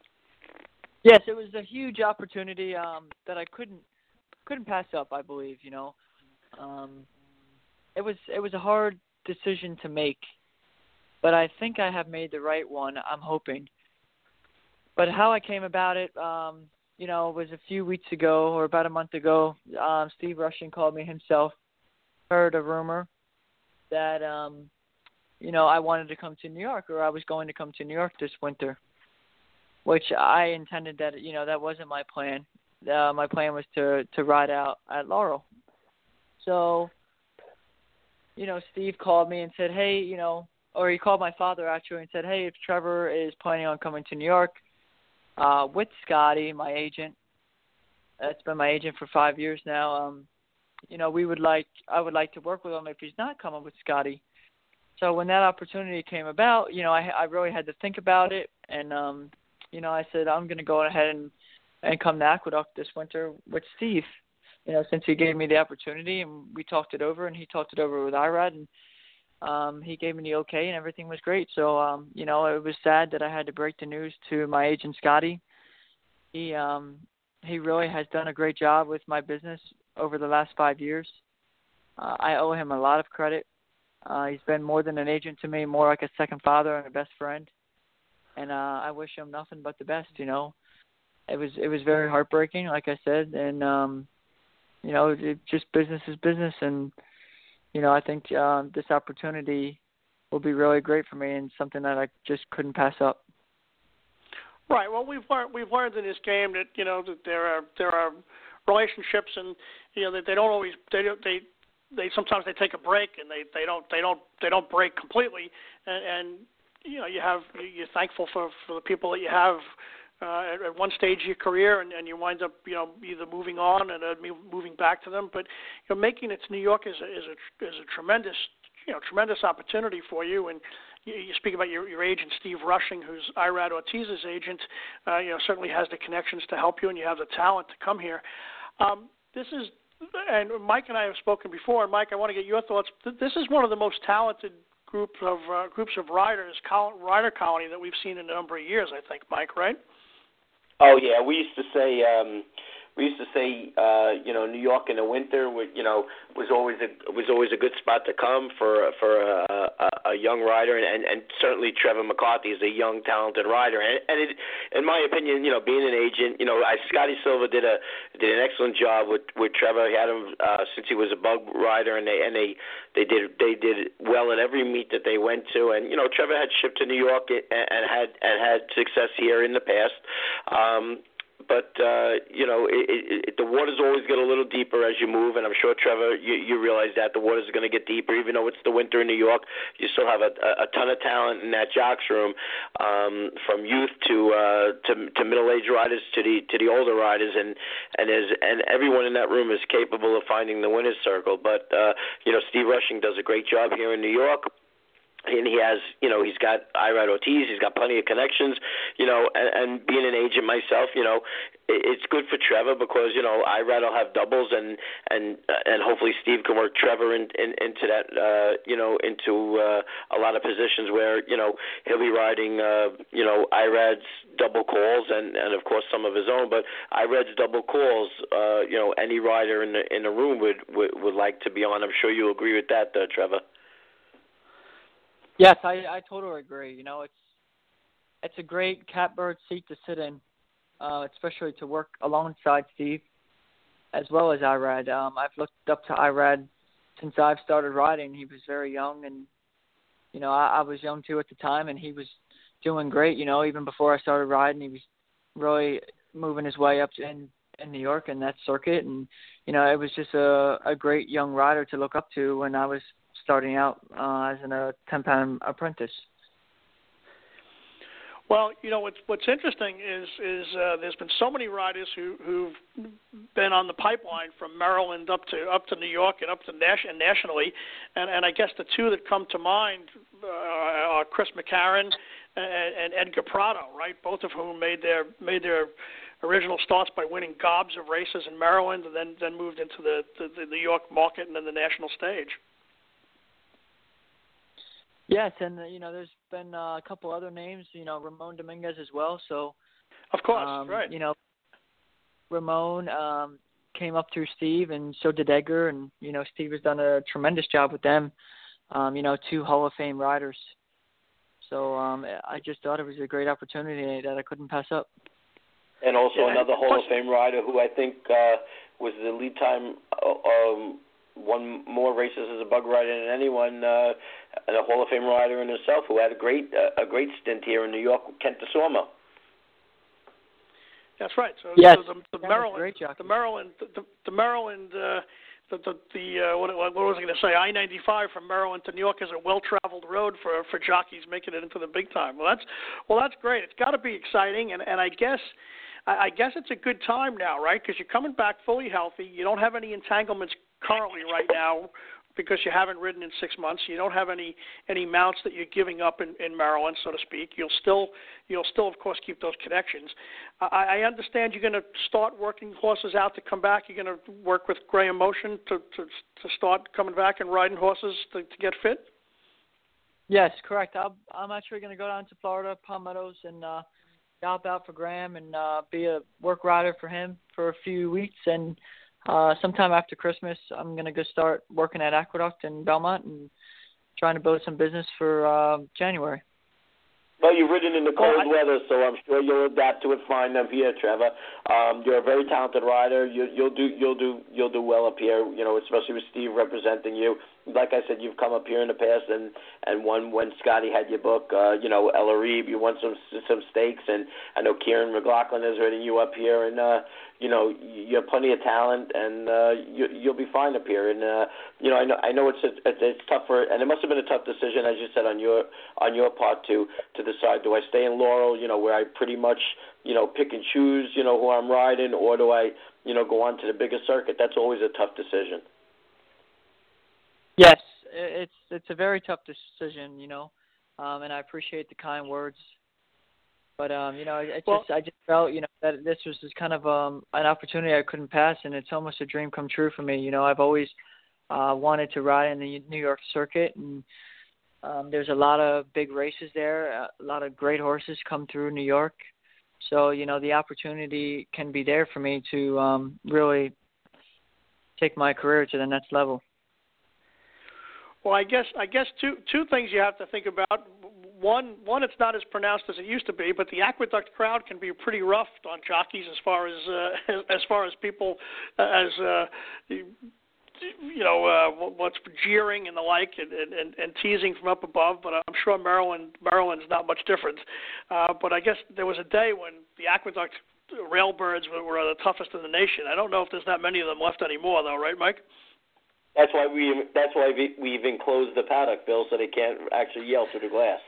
Yes, it was a huge opportunity um, that I couldn't couldn't pass up. I believe, you know, um, it was it was a hard decision to make, but I think I have made the right one. I'm hoping. But how I came about it, um, you know, it was a few weeks ago or about a month ago. Um, Steve Rushing called me himself. Heard a rumor that um, you know I wanted to come to New York, or I was going to come to New York this winter. Which I intended that, you know, that wasn't my plan. Uh, my plan was to, to ride out at Laurel. So, you know, Steve called me and said, hey, you know, or he called my father actually and said, hey, if Trevor is planning on coming to New York uh, with Scotty, my agent, that's been my agent for five years now, um, you know, we would like, I would like to work with him if he's not coming with Scotty. So when that opportunity came about, you know, I, I really had to think about it, and, um, you know, I said, I'm going to go ahead and, and come to Aqueduct this winter with Steve, you know, since he gave me the opportunity, and we talked it over, and he talked it over with Irad, and um, he gave me the okay, and everything was great. So, um, you know, it was sad that I had to break the news to my agent, Scotty. He, um, he really has done a great job with my business over the last five years. Uh, I owe him a lot of credit. Uh, he's been more than an agent to me, more like a second father and a best friend. And uh, I wish him nothing but the best. You know, it was it was very heartbreaking, like I said, and um, you know, it, just business is business, and you know, I think um, this opportunity will be really great for me and something that I just couldn't pass up. Right. Well, we've learned we've learned in this game that you know that there are there are relationships, and you know that they don't always they don't they they sometimes they take a break, and they, they don't they don't they don't break completely, and, and you know you have you're thankful for, for the people that you have uh, at, at one stage of your career, and, and you wind up you know either moving on and uh, moving back to them, but you know making it to New York is a, is a is a tremendous you know tremendous opportunity for you. And you, you speak about your, your agent Steve Rushing, who's Irad Ortiz's agent. Uh, you know certainly has the connections to help you, and you have the talent to come here. Um, this is, and Mike and I have spoken before. And Mike, I want to get your thoughts. This is one of the most talented group of uh, groups of riders, col- rider colony that we've seen in a number of years. I think, Mike, right? Oh yeah, we used to say um, we used to say uh, you know New York in the winter would, you know was always a was always a good spot to come for for a, a, a young rider, and, and, and certainly Trevor McCarthy is a young talented rider, and, and it, in my opinion, you know being an agent, you know I, Scotty Silva did a did an excellent job with, with Trevor. He had him uh, since he was a bug rider, and they and they, they did they did well at every meet that they went to, and you know Trevor had shipped to New York and, and had and had success here in the past. Um, But, uh, you know, it, it, it, the water's always get a little deeper as you move, and I'm sure, Trevor, you, you realize that the water's going to get deeper. Even though it's the winter in New York, you still have a, a ton of talent in that jocks room, um, from youth to, uh, to to middle-aged riders to the to the older riders, and and there's, and everyone in that room is capable of finding the winner's circle. But, uh, you know, Steve Rushing does a great job here in New York. And he has, you know, he's got Irad Ortiz. He's got plenty of connections, you know, and, and being an agent myself, you know, it, it's good for Trevor because, you know, Irad will have doubles, and and and hopefully Steve can work Trevor in, in, into that, uh, you know, into uh, a lot of positions where, you know, he'll be riding, uh, you know, Irad's double calls and, and of course some of his own, but Irad's double calls, uh, you know, any rider in the in the room would, would would like to be on. I'm sure you'll agree with that, uh, Trevor. Yes, I, I totally agree. You know, it's it's a great catbird seat to sit in, uh, especially to work alongside Steve, as well as Irad. Um, I've looked up to Irad since I've started riding. He was very young, and you know, I, I was young too at the time, and he was doing great. You know, even before I started riding, he was really moving his way up in in New York in that circuit, and you know, it was just a a great young rider to look up to when I was starting out uh, as an, a ten-pound apprentice. Well, you know what's what's interesting is is uh, there's been so many riders who who've been on the pipeline from Maryland up to up to New York and up to nas- and nationally, and and I guess the two that come to mind uh, are Chris McCarron and, and Edgar Prado, right? Both of whom made their made their original starts by winning gobs of races in Maryland, and then then moved into the the, the New York market and then the national stage. Yes, and uh, you know, there's been uh, a couple other names, you know, Ramon Dominguez as well. So, of course, um, right. You know, Ramon um, came up through Steve, and so did Edgar, and you know, Steve has done a tremendous job with them. Um, you know, two Hall of Fame riders. So um, I just thought it was a great opportunity that I couldn't pass up. And also yeah, another Hall plus, of Fame rider who I think uh, was the lead time. Uh, um, won more races as a bug rider than anyone, uh, and a Hall of Fame rider in himself, who had a great uh, a great stint here in New York, Kent DeSormo. That's right. So, yes. so the, the Maryland, the Maryland, the, the Maryland, uh, the the, the uh, what, what was I going to say? I ninety-five from Maryland to New York is a well-traveled road for for jockeys making it into the big time. Well, that's well, that's great. It's got to be exciting, and and I guess. I guess it's a good time now, right? Because you're coming back fully healthy. You don't have any entanglements currently right now because you haven't ridden in six months. You don't have any, any mounts that you're giving up in, in Maryland, so to speak. You'll still, you'll still, of course, keep those connections. I, I understand you're going to start working horses out to come back. You're going to work with Graham Motion to, to, to start coming back and riding horses to, to get fit? Yes, correct. I'll, I'm actually going to go down to Florida, Palm Meadows, and uh, help out for Graham and uh, be a work rider for him for a few weeks. And uh, sometime after Christmas, I'm going to go start working at Aqueduct in Belmont and trying to build some business for uh, January. Well, you've ridden in the cold well, I, weather, so I'm sure you'll adapt to it fine up here, Trevor. Um, you're a very talented rider. You, you'll do, you'll do, you'll do well up here. You know, especially with Steve representing you. Like I said, you've come up here in the past and and won when Scotty had your book. Uh, you know, El Arib, you won some some stakes, and I know Kieran McLaughlin is riding you up here, and uh, you know, you have plenty of talent, and uh, you, you'll be fine up here. And uh, you know, I know I know it's a, it's tough for, and it must have been a tough decision, as you said, on your on your part to to decide, do I stay in Laurel, you know, where I pretty much, you know, pick and choose, you know, who I'm riding, or do I, you know, go on to the bigger circuit? That's always a tough decision. Yes, it's it's a very tough decision, you know, um, and I appreciate the kind words. But um, you know, I, I well, just I just felt, you know, that this was just kind of um, an opportunity I couldn't pass, and it's almost a dream come true for me. You know, I've always uh, wanted to ride in the New York circuit, and um, there's a lot of big races there. A lot of great horses come through New York, so you know the opportunity can be there for me to um, really take my career to the next level. Well, I guess I guess two two things you have to think about. One, one, it's not as pronounced as it used to be, but the Aqueduct crowd can be pretty rough on jockeys as far as uh, as far as people uh, as uh, you know uh, what's jeering and the like and, and, and teasing from up above. But I'm sure Maryland Maryland's not much different. Uh, but I guess there was a day when the Aqueduct railbirds were, were the toughest in the nation. I don't know if there's that many of them left anymore, though, right, Mike? That's why we that's why we, we've enclosed the paddock, Bill, so they can't actually yell through the glass.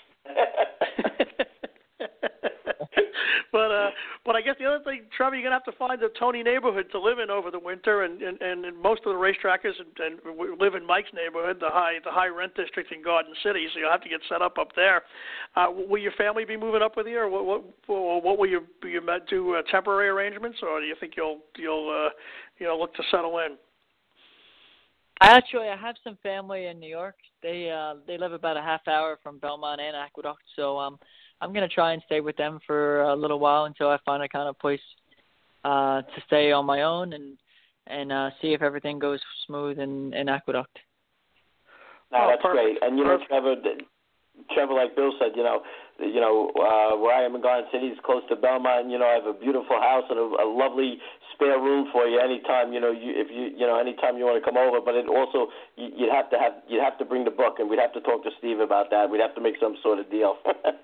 but uh, but I guess the other thing, Trevor, you're gonna have to find a Tony neighborhood to live in over the winter, and and, and most of the racetrackers and, and we live in Mike's neighborhood, the high the high rent district in Garden City, so you'll have to get set up up there. Uh, will your family be moving up with you, or what what, what will you you do uh, temporary arrangements, or do you think you'll you'll uh, you know look to settle in? Actually, I have some family in New York. They uh, they live about a half hour from Belmont and Aqueduct, so um, I'm going to try and stay with them for a little while until I find a kind of place uh, to stay on my own and and uh, see if everything goes smooth in, in Aqueduct. No, that's perfect. great. And you know, Trevor, Trevor, like Bill said, you know, you know, uh, where I am in Garden City is close to Belmont. And, you know, I have a beautiful house and a, a lovely spare room for you anytime. You know, you, if you, you know, anytime you want to come over. But it also, you, you'd have to have, you'd have to bring the book, and we'd have to talk to Steve about that. We'd have to make some sort of deal.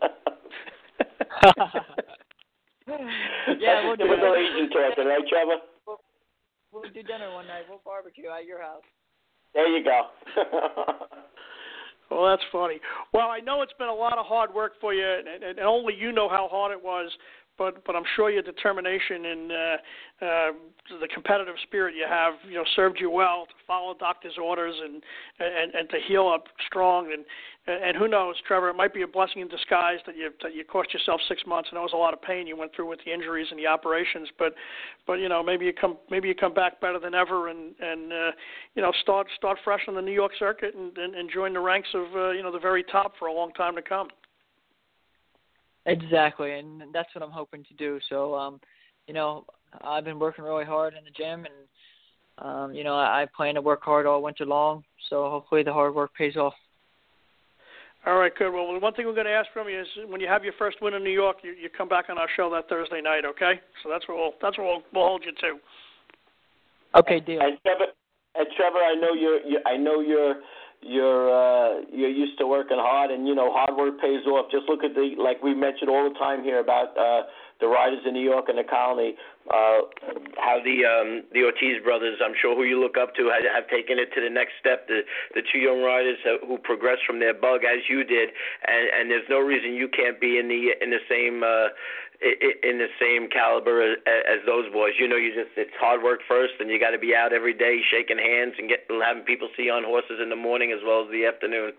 Yeah, we'll do it. it. Agent talking, right, Trevor? We'll, we'll do dinner one night. We'll barbecue at your house. There you go. Well, that's funny. Well, I know it's been a lot of hard work for you, and, and only you know how hard it was. But but I'm sure your determination and uh, uh, the competitive spirit you have, you know, served you well to follow doctor's orders and and, and to heal up strong. And and who knows, Trevor, it might be a blessing in disguise that you that you cost yourself six months. And it was a lot of pain you went through with the injuries and the operations. But but you know, maybe you come maybe you come back better than ever, and and uh, you know start start fresh on the New York circuit and, and, and join the ranks of uh, you know the very top for a long time to come. Exactly, and that's what I'm hoping to do. So, um, you know, I've been working really hard in the gym, and, um, you know, I, I plan to work hard all winter long, so hopefully the hard work pays off. All right, good. Well, the one thing we're going to ask from you is when you have your first win in New York, you, you come back on our show that Thursday night, okay? So that's what we'll, that's what we'll, we'll hold you to. Okay, deal. And Trevor, and Trevor, I know you're, you're I know you're, You're uh, you're used to working hard, and you know hard work pays off. Just look at the like we mentioned all the time here about uh, the riders in New York and the Colony. Uh, how the um, the Ortiz brothers, I'm sure who you look up to, have, have taken it to the next step. The the two young riders who progressed from their bug as you did, and, and there's no reason you can't be in the in the same. Uh, in the same caliber as, as those boys. You know, you just it's hard work first, and you got to be out every day shaking hands and get, having people see on horses in the morning as well as the afternoon.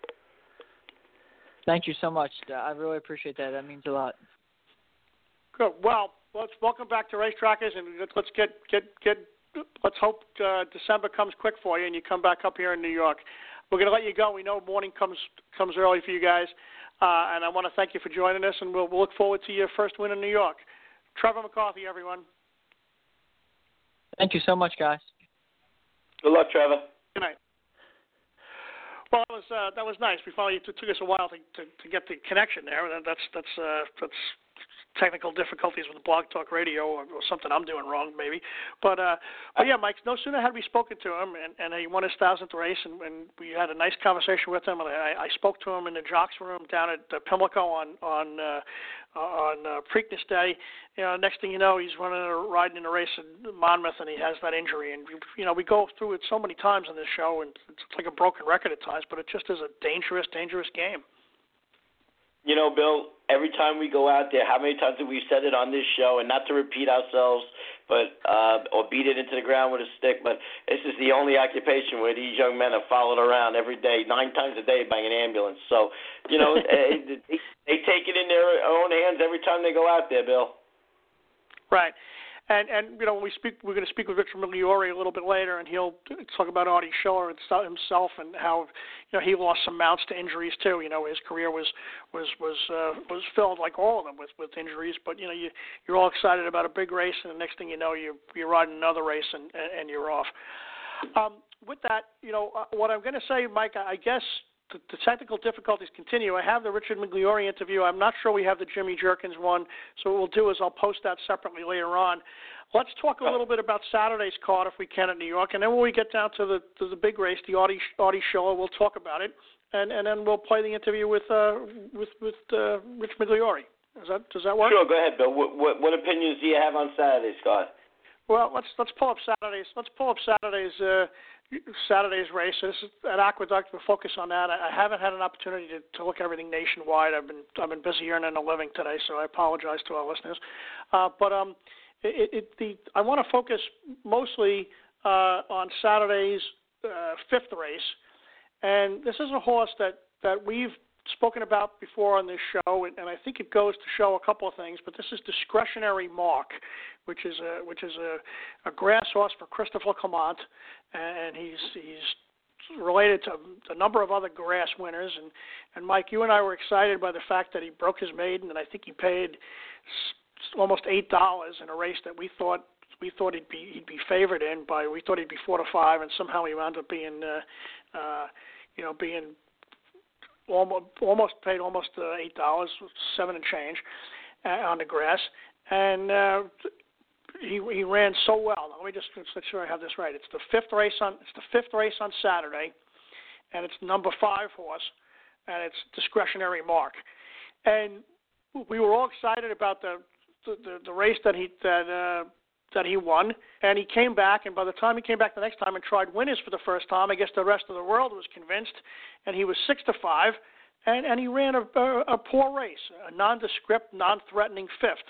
Thank you so much. I really appreciate that. That means a lot. Good. Well, let's welcome back to Racetrackers, and let's get get get. Let's hope uh, December comes quick for you, and you come back up here in New York. We're going to let you go. We know morning comes comes early for you guys. Uh, and I want to thank you for joining us, and we'll, we'll look forward to your first win in New York. Trevor McCarthy, everyone. Thank you so much, guys. Good luck, Trevor. Good night. Well, that was uh, that was nice. We finally it took us a while to, to, to get the connection there. That's that's uh, that's technical difficulties with Blog Talk Radio or, or something I'm doing wrong, maybe. But uh, but yeah, Mike. No sooner had we spoken to him, and, and he won his thousandth race, and, and we had a nice conversation with him. And I, I spoke to him in the jocks room down at uh, Pimlico on on uh, on uh, Preakness Day. You know, next thing you know, he's running a, riding in a race in Monmouth, and he has that injury. And you know, we go through it so many times on this show, and it's like a broken record at times. But it just is a dangerous, dangerous game. You know, Bill, every time we go out there, how many times have we said it on this show, and not to repeat ourselves, but uh, or beat it into the ground with a stick, but this is the only occupation where these young men are followed around every day, nine times a day by an ambulance. So, you know, they, they take it in their own hands every time they go out there, Bill. Right. And, and you know, we speak, we're going to speak with Richard Migliore a little bit later, and he'll talk about Artie Schiller himself and how, you know, he lost some mounts to injuries too. You know, his career was was was uh, was filled, like all of them, with, with injuries. But you know, you you're all excited about a big race, and the next thing you know, you you're riding another race, and and you're off. Um, with that, you know, uh, what I'm going to say, Mike, I guess. The, the technical difficulties continue. I have the Richard Migliore interview. I'm not sure we have the Jimmy Jerkins one, so what we'll do is I'll post that separately later on. Let's talk a little bit about Saturday's card, if we can, at New York, and then when we get down to the to the big race, the Artie, Artie Schiller, we'll talk about it, and, and then we'll play the interview with uh, with with uh, Rich Migliore. Does that does that work? Sure. Go ahead, Bill. What, what what opinions do you have on Saturday, Scott? Well, let's let's pull up Saturday's. Let's pull up Saturday's. Uh, Saturday's race. This is at Aqueduct. We'll focus on that. I, I haven't had an opportunity to, to look at everything nationwide. I've been I've been busy earning a living today, so I apologize to our listeners. Uh, but um, it, it the I want to focus mostly uh, on Saturday's uh, fifth race, and this is a horse that, that we've spoken about before on this show, and, and I think it goes to show a couple of things. But this is Discretionary Mark, which is a which is a, a grass horse for Christopher Clement, and he's he's related to a number of other grass winners. And, and Mike, you and I were excited by the fact that he broke his maiden, and I think he paid almost eight dollars in a race that we thought we thought he'd be he'd be favored in by we thought he'd be four to five, and somehow he wound up being uh, uh, you know being almost almost paid almost uh, eight dollars, seven and change uh, on the grass, and uh, he he ran so well. Now, let me just make sure I have this right. It's the fifth race on it's the fifth race on Saturday, and it's number five horse, and it's Discretionary Mark, and we were all excited about the the, the, the race that he that uh, that he won, and he came back, and by the time he came back the next time and tried winners for the first time, I guess the rest of the world was convinced, and he was six to five, and, and he ran a, a, a poor race, a nondescript, non-threatening fifth,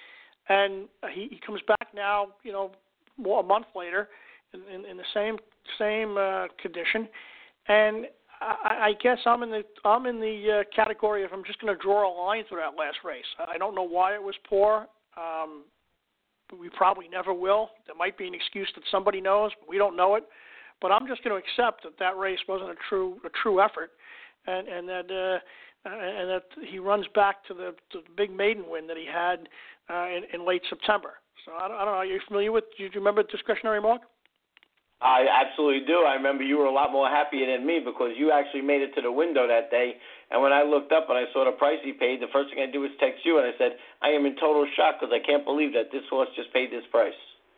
and he, he comes back now, you know, more, a month later, in, in, in the same same uh, condition, and I, I guess I'm in the I'm in the uh, category of I'm just going to draw a line through that last race. I don't know why it was poor. Um, We probably never will. There might be an excuse that somebody knows, but we don't know it. But I'm just going to accept that that race wasn't a true a true effort, and and that uh, and that he runs back to the, to the big maiden win that he had uh, in, in late September. So I don't, I don't know. Are you familiar with? Do you remember Discretionary Mark? I absolutely do. I remember you were a lot more happier than me because you actually made it to the window that day. And when I looked up and I saw the price he paid, the first thing I did was text you, and I said, I am in total shock because I can't believe that this horse just paid this price.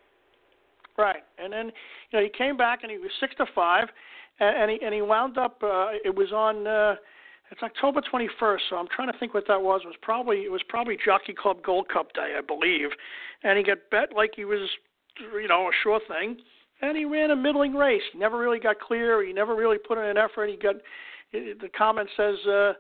Right. And then, you know, he came back and he was six to five, and, and he and he wound up. Uh, it was on. Uh, it's October twenty-first, so I'm trying to think what that was. It was probably it was probably Jockey Club Gold Cup Day, I believe. And he got bet like he was, you know, a sure thing. And he ran a middling race. He never really got clear. He never really put in an effort. He got, the comment says, uh,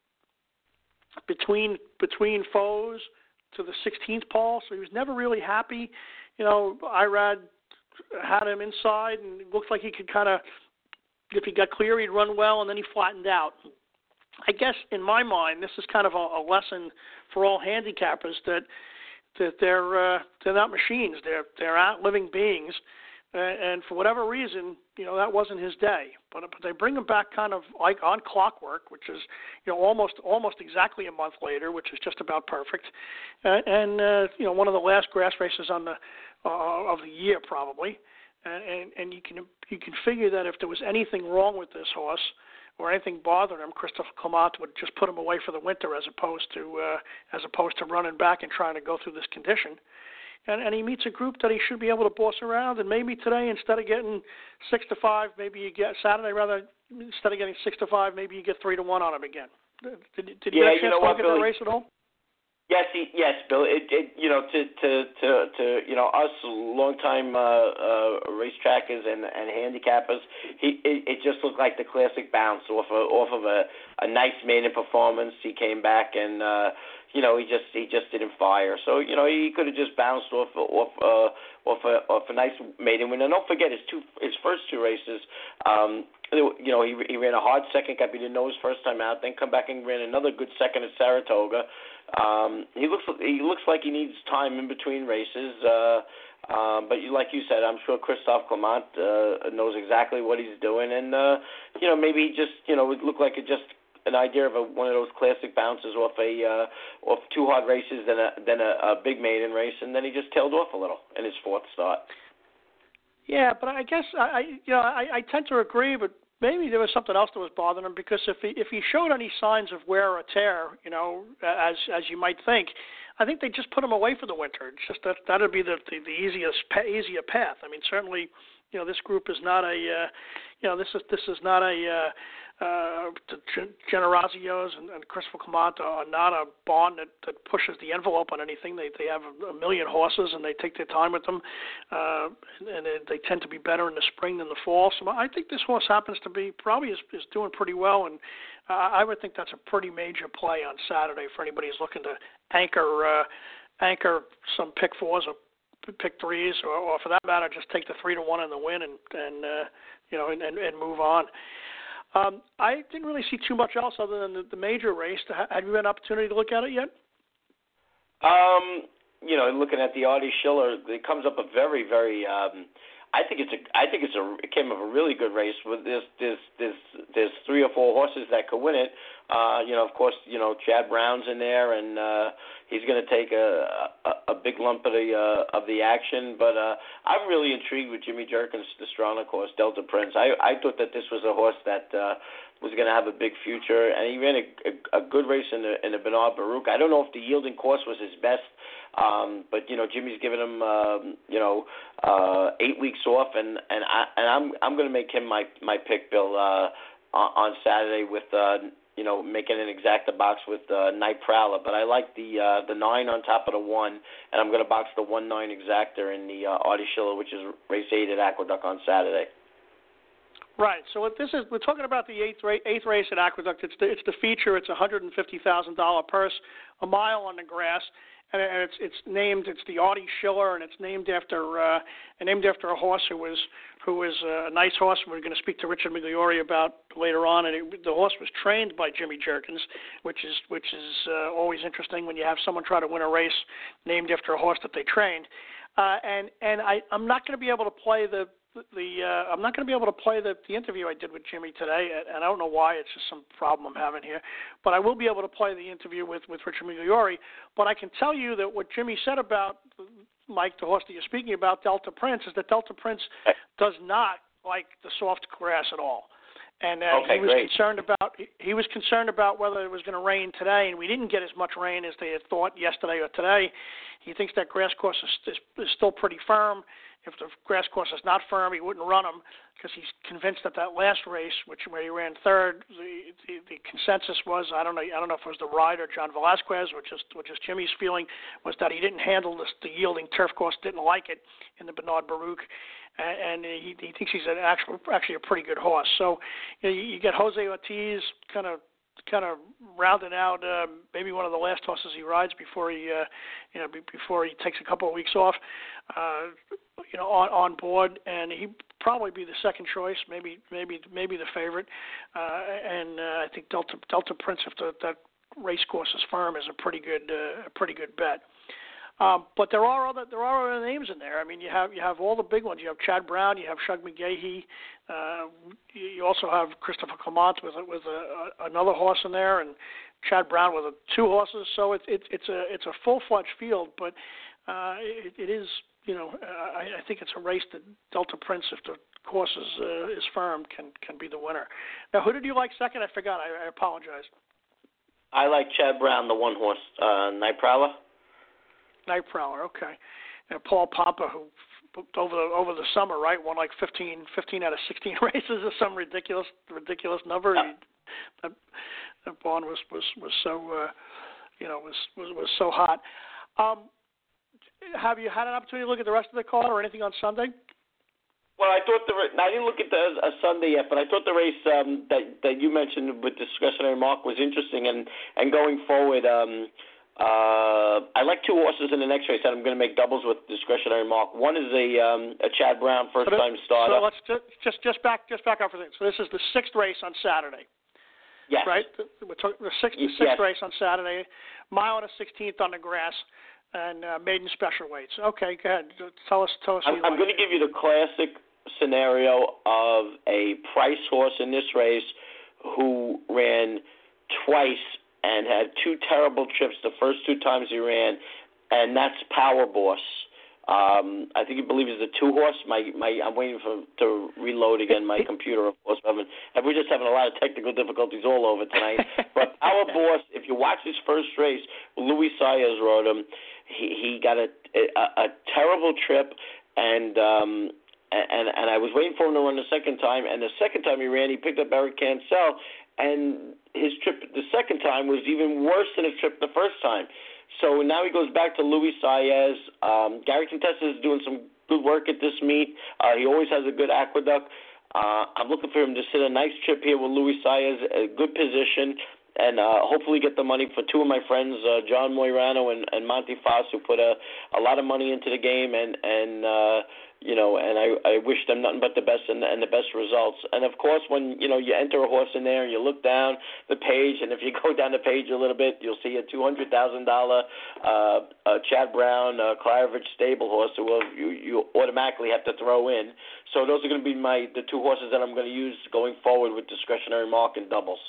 between between foes to the sixteenth pole. So he was never really happy. You know, Irad had him inside, and it looked like he could kind of, if he got clear, he'd run well, and then he flattened out. I guess in my mind, this is kind of a, a lesson for all handicappers that that they're uh, they're not machines. They're they're not living beings. And for whatever reason, you know, that wasn't his day. But, but they bring him back kind of like on clockwork, which is, you know, almost almost exactly a month later, which is just about perfect. Uh, and, uh, you know, one of the last grass races on the uh, of the year probably. And, and, and you can you can figure that if there was anything wrong with this horse, or anything bothered him, Christopher Clement would just put him away for the winter as opposed to uh, as opposed to running back and trying to go through this condition. And, and he meets a group that he should be able to boss around. And maybe today, instead of getting six to five, maybe you get Saturday rather instead of getting six to five, maybe you get three to one on him again. Did, did you yeah, get a chance you know to what, look at Billy? the race at all? Yes, he, yes, Bill. It, it, you know, to, to, to, to, you know, us longtime uh, uh, racetrackers and, and handicappers, he, it, it just looked like the classic bounce off of, off of a, a nice maiden performance. He came back and, uh, you know, he just, he just didn't fire. So, you know, he could have just bounced off, off, uh, off a, off a nice maiden win. And don't forget his two, his first two races. Um, you know, he, he ran a hard second cup. He didn't know his first time out. Then come back and ran another good second at Saratoga. Um, he looks he looks like he needs time in between races, uh, um, but you, like you said, I'm sure Christophe Clement uh, knows exactly what he's doing, and uh, you know maybe he just you know it looked like it just an idea of a, one of those classic bounces off a uh, off two hard races, then a then a, a big maiden race, and then he just tailed off a little in his fourth start. Yeah, but I guess I you know I, I tend to agree, but maybe there was something else that was bothering him, because if he if he showed any signs of wear or tear, you know, as as you might think, I think they just put him away for the winter. It's just that that'd be the the, the easiest easier path. I mean, certainly, you know, this group is not a, uh, you know, this is this is not a. Uh, Uh, the Generazios and, and Christopher Clement are not a barn that, that pushes the envelope on anything. They they have a, a million horses, and they take their time with them, uh, and, and they, they tend to be better in the spring than the fall. So I think this horse happens to be probably is, is doing pretty well, and uh, I would think that's a pretty major play on Saturday for anybody who's looking to anchor uh, anchor some pick fours or pick threes, or, or for that matter, just take the three to one in the win and and uh, you know and, and, and move on. Um, I didn't really see too much else other than the, the major race. Have you had an opportunity to look at it yet? Um, you know, looking at the Artie Schiller, it comes up a very, very. Um, I think it's a. I think it's a. It came up a really good race with this. This. This. There's three or four horses that could win it. Uh, you know, of course, you know Chad Brown's in there, and uh, he's going to take a, a a big lump of the uh, of the action. But uh, I'm really intrigued with Jimmy Jerkins, the Stronach horse, Delta Prince. I I thought that this was a horse that uh, was going to have a big future, and he ran a, a, a good race in the in the Bernard Baruch. I don't know if the yielding course was his best. Um, but you know, Jimmy's given him, um, you know, uh, eight weeks off, and and I and I'm I'm going to make him my my pick, Bill, uh, on, on Saturday with, uh, you know, making an exacta box with uh, Night Prowler. But I like the uh, the nine on top of the one, and I'm going to box the one nine exacta in the uh, Artie Schiller, which is race eight at Aqueduct on Saturday. Right. So what this is, we're talking about the eighth race, eighth race at Aqueduct. It's the it's the feature. It's a hundred and fifty thousand dollar purse, a mile on the grass. And it's it's named it's the Artie Schiller, and it's named after uh, named after a horse who was who was a nice horse. We're going to speak to Richard Migliore about later on. And it, the horse was trained by Jimmy Jerkins, which is which is uh, always interesting when you have someone try to win a race named after a horse that they trained. Uh, and and I I'm not going to be able to play the the uh, I'm not going to be able to play the, the interview I did with Jimmy today, and I don't know why. It's just some problem I'm having here. But I will be able to play the interview with, with Richard Migliore. But I can tell you that what Jimmy said about Mike, the horse that you're speaking about, Delta Prince, is that Delta Prince does not like the soft grass at all. And uh, okay, he was great. concerned about he was concerned about whether it was going to rain today, and we didn't get as much rain as they had thought yesterday or today. He thinks that grass course is, is, is still pretty firm. If the grass course is not firm, he wouldn't run him, because he's convinced that that last race, which where he ran third, the, the the consensus was, I don't know I don't know if it was the rider John Velasquez, which is which is Jimmy's feeling, was that he didn't handle this, the yielding turf course, didn't like it in the Bernard Baruch, and, and he, he thinks he's an actual actually a pretty good horse. So you know, you, you get Jose Ortiz kind of. kind of rounding out uh, maybe one of the last horses he rides before he, uh, you know, be, before he takes a couple of weeks off, uh, you know, on, on board, and he'd probably be the second choice, maybe maybe maybe the favorite, uh, and uh, I think Delta Delta Prince, if the, that race course is firm, is a pretty good uh, a pretty good bet. Um, but there are other there are other names in there. I mean, you have you have all the big ones. You have Chad Brown, you have Shug McGahee, uh, you also have Christopher Clement with a, with a, a, another horse in there, and Chad Brown with a, two horses. So it's it's it's a it's a full fledged field, but uh, it, it is you know, I, I think it's a race that Delta Prince, if the course is, uh, is firm, can can be the winner. Now, who did you like second? I forgot. I, I apologize. I like Chad Brown, the one horse, uh, Night Prowler. Night Prowler, okay. And Paul Papa, who over the over the summer, right, won like fifteen, fifteen out of sixteen races or some ridiculous ridiculous number. Yeah. He, that, that bond was was was so uh, you know was, was was so hot. Um, have you had an opportunity to look at the rest of the card or anything on Sunday? Well, I thought the I didn't look at the uh, Sunday yet, but I thought the race um, that that you mentioned with discretionary mark was interesting, and and going forward, um, uh, I like two horses in the next race that I'm going to make doubles with discretionary mark. One is a um, a Chad Brown first time starter. So let's just just just back just back up for this. So this is the sixth race on Saturday. Yes. Right. The, the sixth the sixth yes. race on Saturday, mile and a sixteenth on the grass. And uh, maiden special weights. Okay, go ahead. Tell us. Tell us. I'm, I'm going to give you the classic scenario of a price horse in this race who ran twice and had two terrible trips the first two times he ran, and that's Power Boss. Um, I think you believe it's a two horse. My my I'm waiting for to reload again my computer. Of course, I mean, we're just having a lot of technical difficulties all over tonight. But Power Boss, if you watch his first race, Luis Saez rode him. He he got a a, a terrible trip, and um, and and I was waiting for him to run the second time. And the second time he ran, he picked up Eric Cancel, and his trip the second time was even worse than his trip the first time. So now he goes back to Luis Saez. Um, Gary Contessa is doing some good work at this meet. Uh, he always has a good aqueduct. Uh, I'm looking for him to sit a nice trip here with Luis Saez, a good position, and uh, hopefully get the money for two of my friends, uh, John Moirano and, and Monty Foss, who put a, a lot of money into the game, and and uh, you know, and I, I wish them nothing but the best and, and the best results. And of course, when you know you enter a horse in there and you look down the page, and if you go down the page a little bit, you'll see a two hundred thousand dollar uh, uh, Chad Brown uh, Klarovich stable horse who will, you you automatically have to throw in. So those are going to be my the two horses that I'm going to use going forward with discretionary mark and doubles.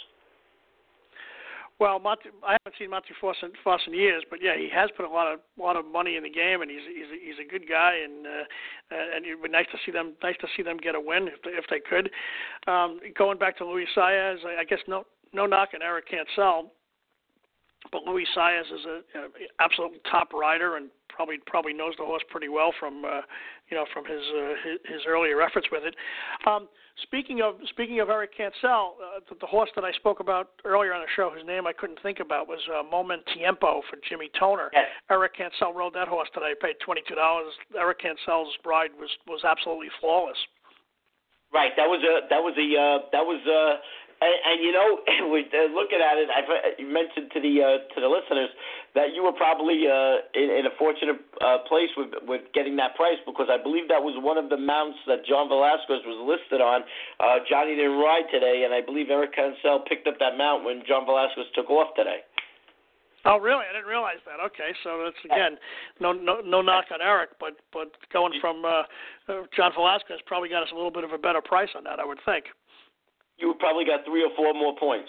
Well, Monty, I haven't seen Monty Foss in, Foss in years, but yeah, he has put a lot of lot of money in the game, and he's he's a, he's a good guy, and uh, and it'd be nice to see them nice to see them get a win if they, if they could. Um, going back to Luis Saez, I, I guess no no knock on Eric Cancel, but Luis Saez is an absolute top rider and probably probably knows the horse pretty well from uh, you know from his, uh, his his earlier efforts with it. Um, Speaking of speaking of Eric Cancel, uh, the, the horse that I spoke about earlier on the show, whose name I couldn't think about, was uh, Moment Tiempo for Jimmy Toner. Yes. Eric Cancel rode that horse today. Paid twenty-two dollars. Eric Cancel's ride was, was absolutely flawless. Right. That was a that was a uh, that was uh, and, and you know, we, uh, looking at it, I you mentioned to the uh, to the listeners that you were probably uh, in, in a fortunate uh, place with with getting that price, because I believe that was one of the mounts that John Velasquez was listed on. Uh, Johnny didn't ride today, and I believe Eric Cancel picked up that mount when John Velasquez took off today. Oh, really? I didn't realize that. Okay, so that's again no no no knock on Eric, but but going from uh, uh, John Velasquez probably got us a little bit of a better price on that, I would think. You probably got three or four more points.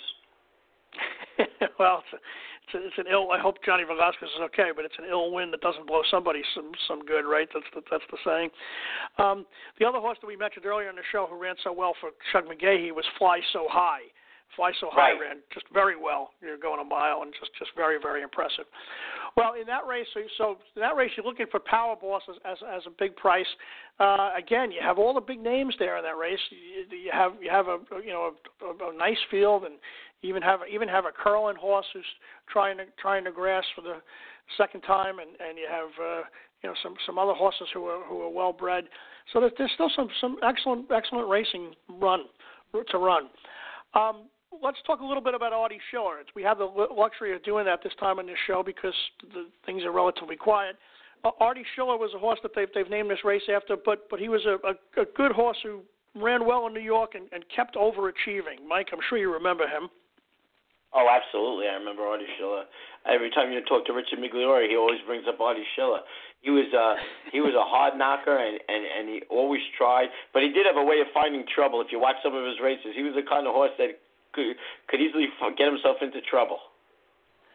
Well, it's, a, it's, a, it's an ill. I hope Johnny Velasquez is okay, but it's an ill wind that doesn't blow somebody some some good, right? That's the, that's the saying. Um, the other horse that we mentioned earlier in the show, who ran so well for Shug McGahee, was Fly So High. Fly So High right. ran just very well. You're going a mile and just, just very, very impressive. Well, in that race, so, so in that race, you're looking for Power Boss as, as, as a big price. Uh, again, you have all the big names there in that race. You, you have you have a you know a, a, a nice field, and even have even have a Curlin horse who's trying to trying to grass for the second time, and, and you have uh, you know some, some other horses who are who are well bred. So there's, there's still some, some excellent excellent racing run to run. Um, Let's talk a little bit about Artie Schiller. It's, we have the luxury of doing that this time on this show because the things are relatively quiet. Uh, Artie Schiller was a horse that they've, they've named this race after, but but he was a, a, a good horse who ran well in New York and, and kept overachieving. Mike, I'm sure you remember him. Oh, absolutely. I remember Artie Schiller. Every time you talk to Richard Migliore, he always brings up Artie Schiller. He was uh, he was a hard knocker, and, and, and he always tried. But he did have a way of finding trouble. If you watch some of his races, he was the kind of horse that could, could easily get himself into trouble.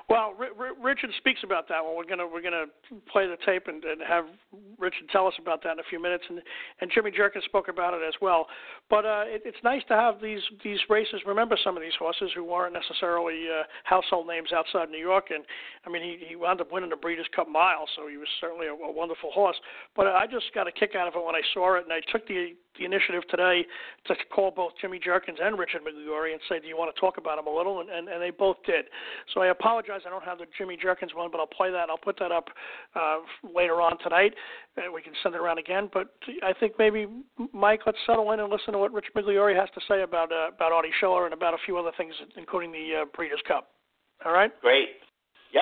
Well, R- R- Richard speaks about that one. We're gonna we're gonna play the tape and, and have Richard tell us about that in a few minutes, and and Jimmy Jerkins spoke about it as well. But uh, it, it's nice to have these these races. Remember some of these horses who weren't necessarily uh, household names outside New York, and I mean he he wound up winning the Breeders' Cup Mile, so he was certainly a, a wonderful horse. But I just got a kick out of it when I saw it, and I took the the initiative today to call both Jimmy Jerkins and Richard Migliore and say, do you want to talk about him a little? And, and, and they both did. So I apologize. I don't have the Jimmy Jerkins one, but I'll play that. I'll put that up uh, later on tonight. Uh, we can send it around again. But I think maybe, Mike, let's settle in and listen to what Richard Migliore has to say about uh, about Artie Schiller and about a few other things, including the uh, Breeders' Cup. All right? Great. Yep.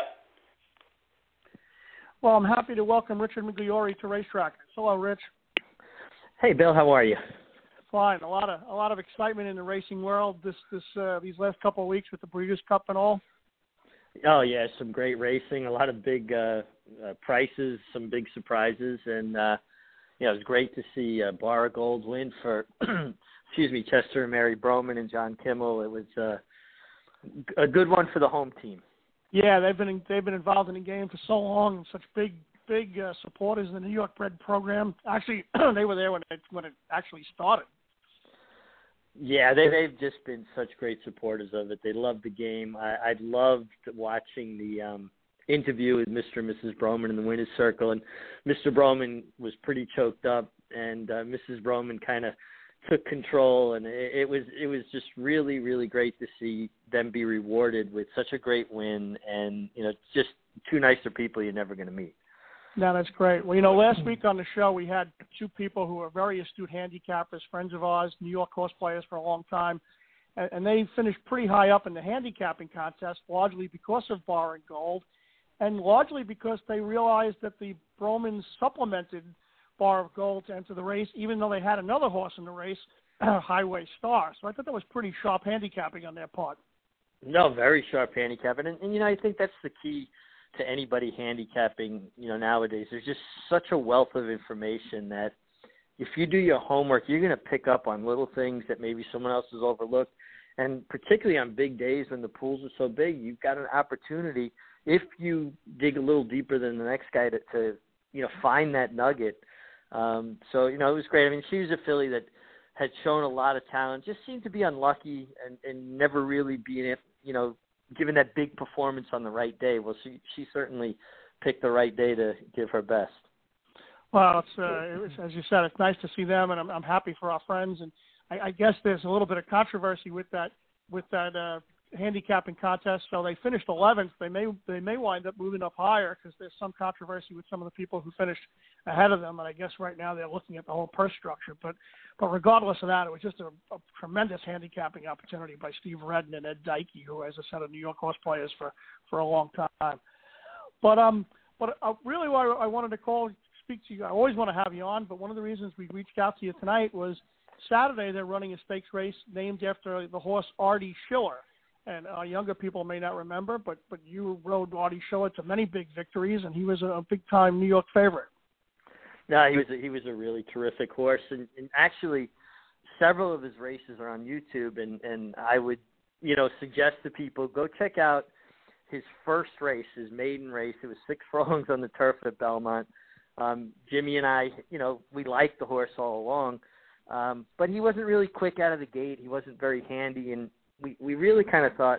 Well, I'm happy to welcome Richard Migliore to Racetrack. Hello, Rich. Hey, Bill, how are you? Fine. A lot of a lot of excitement in the racing world this this uh, these last couple of weeks with the Breeders' Cup and all. Oh yeah, some great racing, a lot of big uh, uh, prices, some big surprises, and uh, yeah, it was great to see uh, Bar of Gold win for excuse me, Chester and Mary Broman and John Kimmel. It was uh, a good one for the home team. Yeah, they've been they've been involved in the game for so long, and such big. big uh, supporters in the New York bred program. Actually, they were there when it, when it actually started. Yeah, they, they've just been such great supporters of it. They love the game. I, I loved watching the um, interview with Mister and Missus Broman in the winner's circle, and Mister Broman was pretty choked up, and uh, Missus Broman kind of took control, and it, it was it was just really, really great to see them be rewarded with such a great win, and you know, just two nicer people you're never going to meet. No, that's great. Well, you know, last week on the show we had two people who are very astute handicappers, friends of ours, New York horse players for a long time, and, and they finished pretty high up in the handicapping contest, largely because of Bar and Gold, and largely because they realized that the Bromans supplemented Bar of Gold to enter the race, even though they had another horse in the race, Highway Star. So I thought that was pretty sharp handicapping on their part. No, very sharp handicapping, and, and you know, I think that's the key to anybody handicapping, you know, nowadays. There's just such a wealth of information that if you do your homework, you're going to pick up on little things that maybe someone else has overlooked. And particularly on big days when the pools are so big, you've got an opportunity, if you dig a little deeper than the next guy, to, to you know, find that nugget. Um, so, you know, it was great. I mean, she was a filly that had shown a lot of talent, just seemed to be unlucky and, and never really being, you know, given that big performance on the right day. Well, she she certainly picked the right day to give her best. Well, it's, uh, it was, as you said, it's nice to see them, and I'm, I'm happy for our friends. And I, I guess there's a little bit of controversy with that with that uh, handicapping contest. So they finished eleventh. They may they may wind up moving up higher because there's some controversy with some of the people who finished ahead of them. And I guess right now they're looking at the whole purse structure. But but regardless of that, it was just a, a tremendous handicapping opportunity by Steve Redden and Ed Dykey, who, as I said, are New York horse players for, for a long time. But um, but uh, really, why I wanted to call, speak to you. I always want to have you on, but one of the reasons we reached out to you tonight was Saturday they're running a stakes race named after the horse Artie Schiller. And uh, younger people may not remember, but but you rode Artie Schiller to many big victories, and he was a, a big-time New York favorite. No, he was a, he was a really terrific horse, and, and actually several of his races are on YouTube, and, and I would, you know, suggest to people, go check out his first race, his maiden race. It was six furlongs on the turf at Belmont. Um, Jimmy and I, you know, we liked the horse all along, um, but he wasn't really quick out of the gate. He wasn't very handy, and we, we really kind of thought,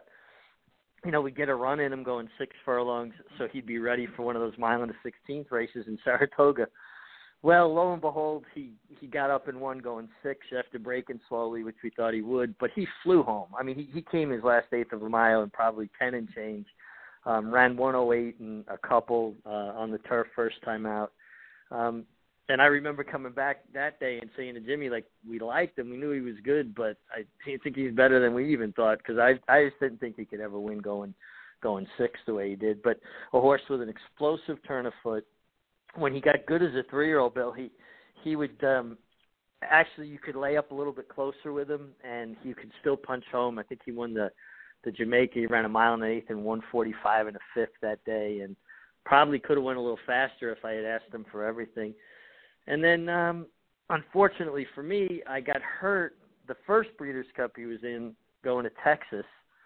you know, we'd get a run in him going six furlongs so he'd be ready for one of those mile and a sixteenth races in Saratoga. Well, lo and behold, he, he got up and won going six after breaking slowly, which we thought he would, but he flew home. I mean, he, he came his last eighth of a mile in probably ten and change, um, ran one oh eight and a couple uh, on the turf first time out. Um, and I remember coming back that day and saying to Jimmy, like, we liked him, we knew he was good, but I didn't think he was better than we even thought, because I I just didn't think he could ever win going going six the way he did. But a horse with an explosive turn of foot. When he got good as a three-year-old, Bill, he he would um, actually, you could lay up a little bit closer with him, and he could still punch home. I think he won the, the Jamaica. He ran a mile and an eighth and one forty-five and a fifth that day, and probably could have went a little faster if I had asked him for everything. And then, um, unfortunately for me, I got hurt the first Breeders' Cup he was in going to Texas,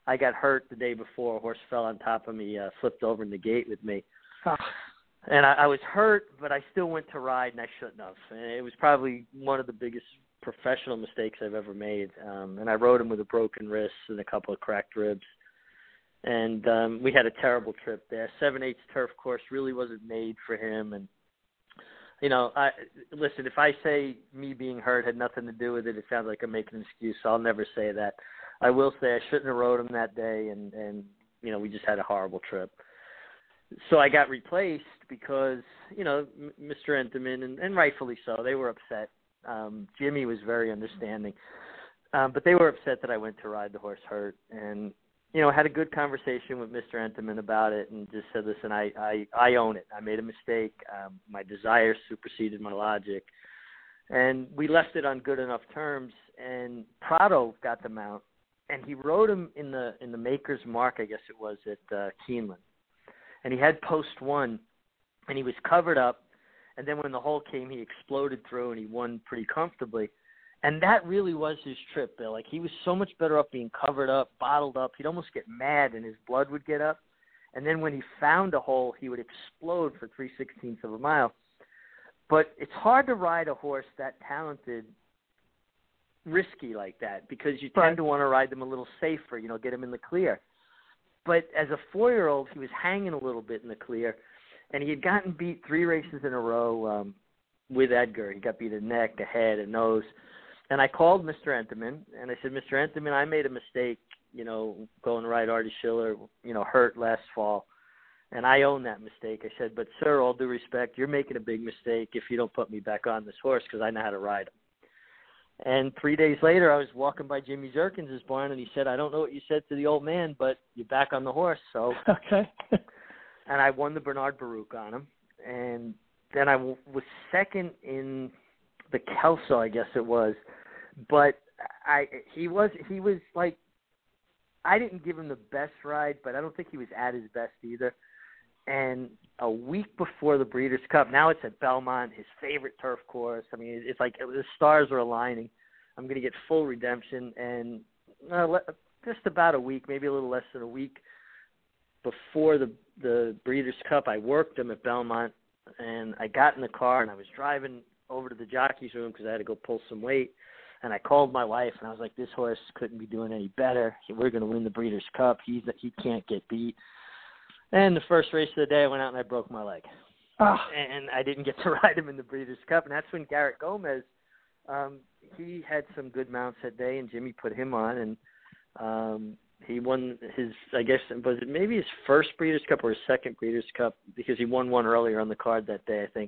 I got hurt the day before. A horse fell on top of me, uh, flipped over in the gate with me. Oh. And I, I was hurt, but I still went to ride, and I shouldn't have. And it was probably one of the biggest professional mistakes I've ever made. Um, and I rode him with a broken wrist and a couple of cracked ribs. And um, we had a terrible trip there. seven-eighths turf course really wasn't made for him. And, you know, I listen, if I say me being hurt had nothing to do with it, it sounds like I'm making an excuse, so I'll never say that. I will say I shouldn't have rode him that day, and, and you know, we just had a horrible trip. So I got replaced because, you know, Mister Entenmann, and, and rightfully so, they were upset. Um, Jimmy was very understanding. Um, but they were upset that I went to ride the horse hurt. And, you know, I had a good conversation with Mister Entenmann about it and just said, listen, I, I, I own it. I made a mistake. Um, my desire superseded my logic. And we left it on good enough terms. And Prado got the mount, and he rode him in the in the Maker's Mark, I guess it was, at uh, Keeneland. And he had post one, and he was covered up. And then when the hole came, he exploded through, and he won pretty comfortably. And that really was his trip, Bill. Like, he was so much better off being covered up, bottled up. He'd almost get mad, and his blood would get up. And then when he found a hole, he would explode for three sixteenths of a mile. But it's hard to ride a horse that talented risky like that because you tend right. to want to ride them a little safer, you know, get them in the clear. But as a four-year-old, he was hanging a little bit in the clear, and he had gotten beat three races in a row um, with Edgar. He got beat a neck, a head, a nose. And I called Mister Entenmann, and I said, Mister Entenmann, I made a mistake, you know, going to ride Artie Schiller, you know, hurt last fall. And I own that mistake. I said, but, sir, all due respect, you're making a big mistake if you don't put me back on this horse because I know how to ride him. And three days later, I was walking by Jimmy Jerkins' barn, and he said, I don't know what you said to the old man, but you're back on the horse. So, okay. And I won the Bernard Baruch on him. And then I w- was second in the Kelso, I guess it was. But I he was he was like, I didn't give him the best ride, but I don't think he was at his best either. And a week before the Breeders' Cup, now it's at Belmont, his favorite turf course. I mean, it's like the stars are aligning. I'm going to get full redemption. And uh, just about a week, maybe a little less than a week before the, the Breeders' Cup, I worked him at Belmont, and I got in the car, and I was driving over to the jockey's room because I had to go pull some weight. And I called my wife, and I was like, this horse couldn't be doing any better. We're going to win the Breeders' Cup. He's, he can't get beat. And the first race of the day, I went out and I broke my leg. Oh. And I didn't get to ride him in the Breeders' Cup. And that's when Garrett Gomez, um, he had some good mounts that day, and Jimmy put him on. And um, he won his, I guess, was it maybe his first Breeders' Cup or his second Breeders' Cup because he won one earlier on the card that day, I think.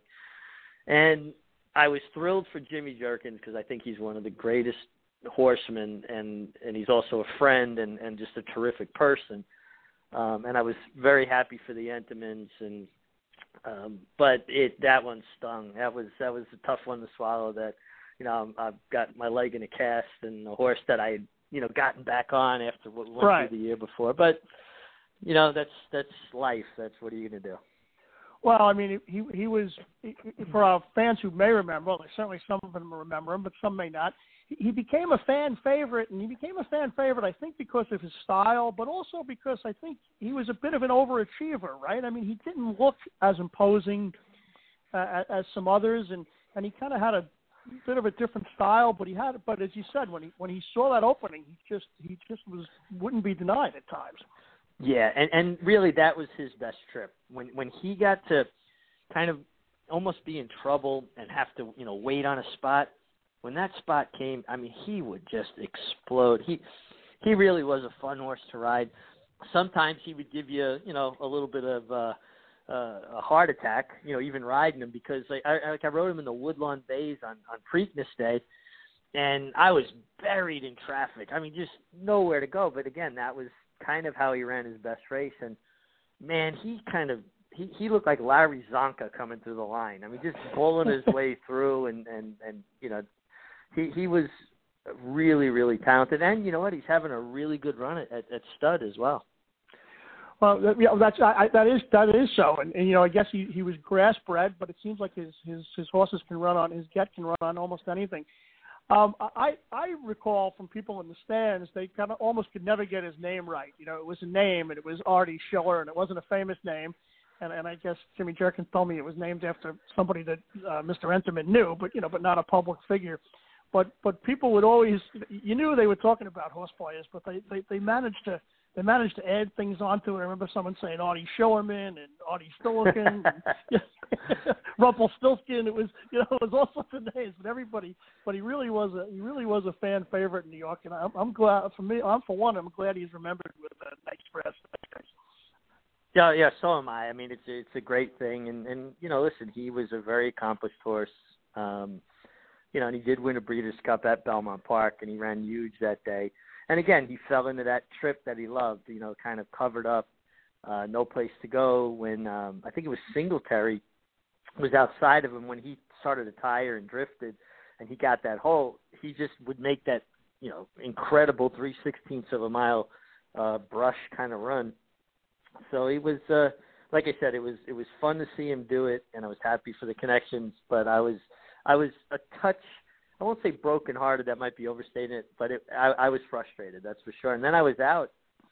And I was thrilled for Jimmy Jerkins because I think he's one of the greatest horsemen, and, and he's also a friend and, and just a terrific person. Um, and I was very happy for the Entenmanns, and um, but it that one stung. That was that was a tough one to swallow. That you know I've got my leg in a cast, and a horse that I had you know gotten back on after what went right. through the year before. But you know that's that's life. That's what are you gonna do? Well, I mean, he he was he, for our fans who may remember. Well, certainly some of them remember him, but some may not. He became a fan favorite, and he became a fan favorite, I think, because of his style, but also because I think he was a bit of an overachiever, right? I mean, he didn't look as imposing uh, as some others, and, and he kind of had a bit of a different style. But he had, but as you said, when he when he saw that opening, he just he just was wouldn't be denied at times. Yeah, and and really that was his best trip when when he got to kind of almost be in trouble and have to you know wait on a spot. When that spot came, I mean, he would just explode. He he really was a fun horse to ride. Sometimes he would give you, you know, a little bit of uh, uh, a heart attack, you know, even riding him because like I, like I rode him in the Woodlawn Bays on, on Preakness Day, and I was buried in traffic. I mean, just nowhere to go. But again, that was kind of how he ran his best race. And man, he kind of he, he looked like Larry Zonka coming through the line. I mean, just pulling his way through, and and and you know. He he was really, really talented. And you know what? He's having a really good run at, at, at stud as well. Well, that, yeah, that's I, that is that is so. And, and you know, I guess he, he was grass bred, but it seems like his, his, his horses can run on, his get can run on almost anything. Um, I I recall from people in the stands, they kind of almost could never get his name right. You know, it was a name, and it was Artie Schiller, and it wasn't a famous name. And, and I guess Jimmy Jerkins told me it was named after somebody that uh, Mister Enterman knew, but you know, but not a public figure. But but people would always, you knew they were talking about horse players, but they, they, they managed to they managed to add things onto it. I remember someone saying Artie Schillerman and Artie Stillican, and Rumpelstiltskin. It was you know it was all sorts of names, but everybody. But he really was a he really was a fan favorite in New York, and I'm, I'm glad for me. I'm for one. I'm glad he's remembered with a nice press. Yeah, yeah. So am I. I mean, it's it's a great thing, and and you know, listen, he was a very accomplished horse. Um, you know, and he did win a Breeders' Cup at Belmont Park, and he ran huge that day. And again, he fell into that trip that he loved, you know, kind of covered up, uh, no place to go when um, I think it was Singletary was outside of him when he started to tire and drifted, and he got that hole. He just would make that, you know, incredible three sixteenths of a mile uh, brush kind of run. So he was, uh, like I said, it was it was fun to see him do it, and I was happy for the connections. But I was I was a touch. I won't say brokenhearted, that might be overstating it, but it, I, I was frustrated, that's for sure. And then I was out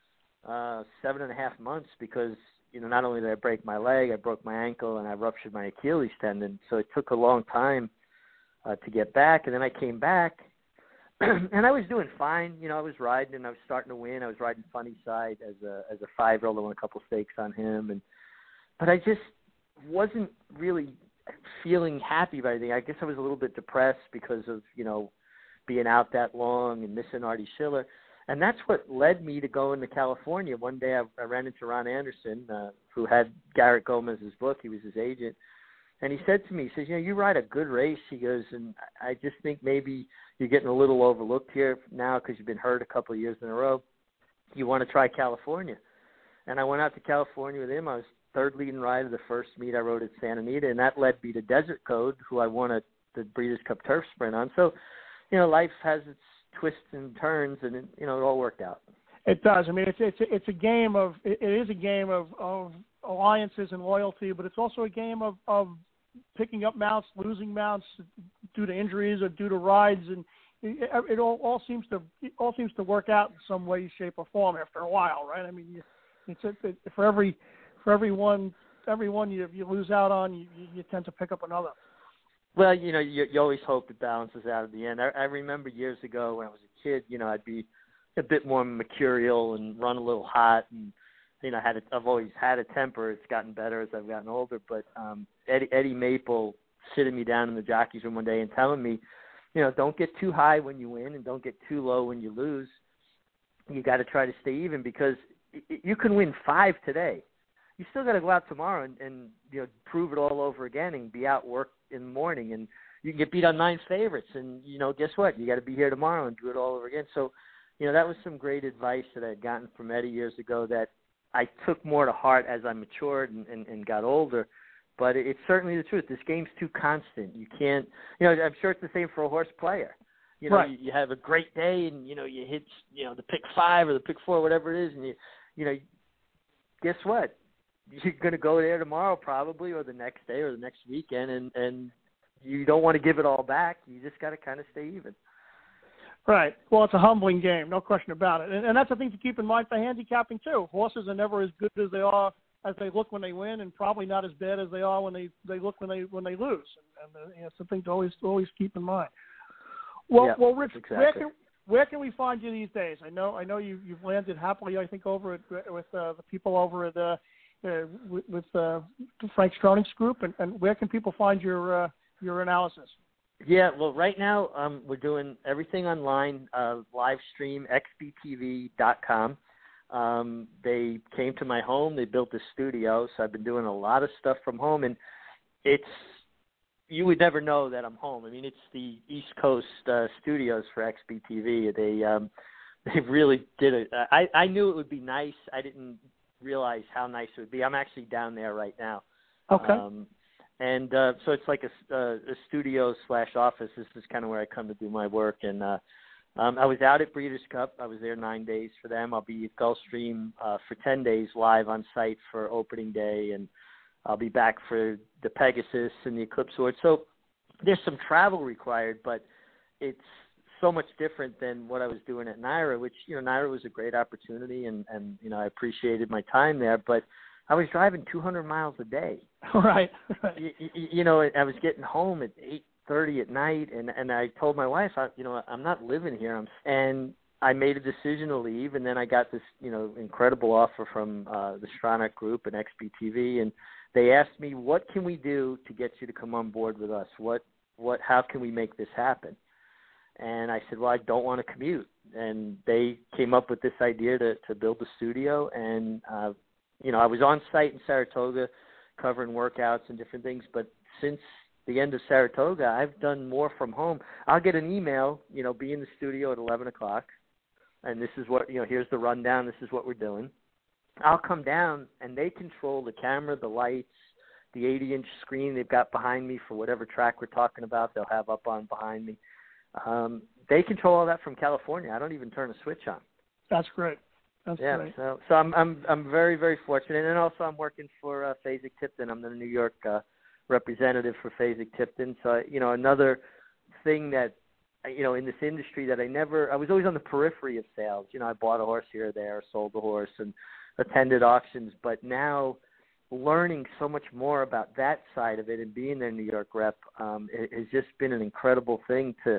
uh, seven and a half months because, you know, not only did I break my leg, I broke my ankle and I ruptured my Achilles tendon. So it took a long time uh, to get back. And then I came back, and I was doing fine. You know, I was riding and I was starting to win. I was riding Funny Side as a as a five-year-old. I won a couple stakes on him, and but I just wasn't really feeling happy about anything. I guess I was a little bit depressed because of, you know, being out that long and missing Artie Schiller. And that's what led me to go into California. One day I, I ran into Ron Anderson, uh, who had Garrett Gomez's book. He was his agent. And he said to me, he says, you know, you ride a good race. He goes, and I just think maybe you're getting a little overlooked here now because you've been hurt a couple of years in a row. You want to try California. And I went out to California with him. I was third leading rider the first meet I rode at Santa Anita, and that led me to Desert Code, who I won a, the Breeders' Cup Turf Sprint on. So, you know, life has its twists and turns, and it, you know, it all worked out. It does. I mean, it's it's it's a game of it is a game of, of alliances and loyalty, but it's also a game of, of picking up mounts, losing mounts due to injuries or due to rides, and it, it all, all seems to it all seems to work out in some way, shape, or form after a while, right? I mean, it's it, for every For every one, every one you, you lose out on, you, you tend to pick up another. Well, you know, you, you always hope it balances out at the end. I, I remember years ago when I was a kid, you know, I'd be a bit more mercurial and run a little hot, and you know, had a, I've always had a temper. It's gotten better as I've gotten older. But um, Eddie, Eddie Maple sitting me down in the jockey's room one day and telling me, you know, don't get too high when you win and don't get too low when you lose. You got to try to stay even because you can win five today. You still got to go out tomorrow and, and you know prove it all over again and be out work in the morning, and you can get beat on nine favorites, and you know guess what? You got to be here tomorrow and do it all over again. So, you know that was some great advice that I had gotten from Eddie years ago that I took more to heart as I matured and, and, and got older. But it's certainly the truth. This game's too constant. You can't, you know, I'm sure it's the same for a horse player. You know, right. you, you have a great day and you know you hit you know the pick five or the pick four, whatever it is, and you you know guess what? You're going to go there tomorrow probably or the next day or the next weekend, and, and you don't want to give it all back. You just got to kind of stay even. Right. Well, it's a humbling game, no question about it. And, and that's the thing to keep in mind for handicapping, too. Horses are never as good as they are as they look when they win, and probably not as bad as they are when they, they look when they when they lose. And, and uh, you know, it's something to always always keep in mind. Well, yeah, well, Rich, exactly. where can where can we find you these days? I know I know you you've landed happily, I think, over at, with uh, the people over at uh, uh, with, with uh, Frank Stroning's group, and, and where can people find your uh, your analysis? Yeah, well, right now um, we're doing everything online, uh, live stream, x b t v dot com. Um, they came to my home. They built a studio, so I've been doing a lot of stuff from home, and it's you would never know that I'm home. I mean, it's the East Coast uh, studios for X B T V. They um, they really did it. I, I knew it would be nice. I didn't realize how nice it would be. I'm actually down there right now. Okay. Um, and uh, so it's like a, a, a studio slash office. This is kind of where I come to do my work. And uh, um, I was out at Breeders' Cup. I was there nine days for them. I'll be at Gulfstream uh, for ten days live on site for opening day, and I'll be back for the Pegasus and the Eclipse Award. So there's some travel required, but it's so much different than what I was doing at NYRA, which, you know, NYRA was a great opportunity, and, and you know, I appreciated my time there, but I was driving two hundred miles a day. Right. right. You, you, you know, I was getting home at eight thirty at night, and, and I told my wife, I, you know, I'm not living here. I'm, and I made a decision to leave, and then I got this, you know, incredible offer from uh, the Stronach Group and X B T V, and they asked me, what can we do to get you to come on board with us? What, what, how can we make this happen? And I said, well, I don't want to commute. And they came up with this idea to, to build a studio, and uh, you know, I was on site in Saratoga covering workouts and different things, but since the end of Saratoga, I've done more from home. I'll get an email, you know, be in the studio at eleven o'clock, and this is what, you know, here's the rundown, this is what we're doing. I'll come down, and they control the camera, the lights, the eighty-inch screen they've got behind me for whatever track we're talking about, they'll have up on behind me. Um, they control all that from California. I don't even turn a switch on. That's great. That's yeah, great. so so I'm I'm I'm very very fortunate, and also I'm working for uh, Fasig-Tipton. I'm the New York uh, representative for Fasig-Tipton. So you know, another thing that you know in this industry that I never I was always on the periphery of sales. You know, I bought a horse here or there, sold a horse, and attended auctions. But now, learning so much more about that side of it and being their New York rep um, it has just been an incredible thing to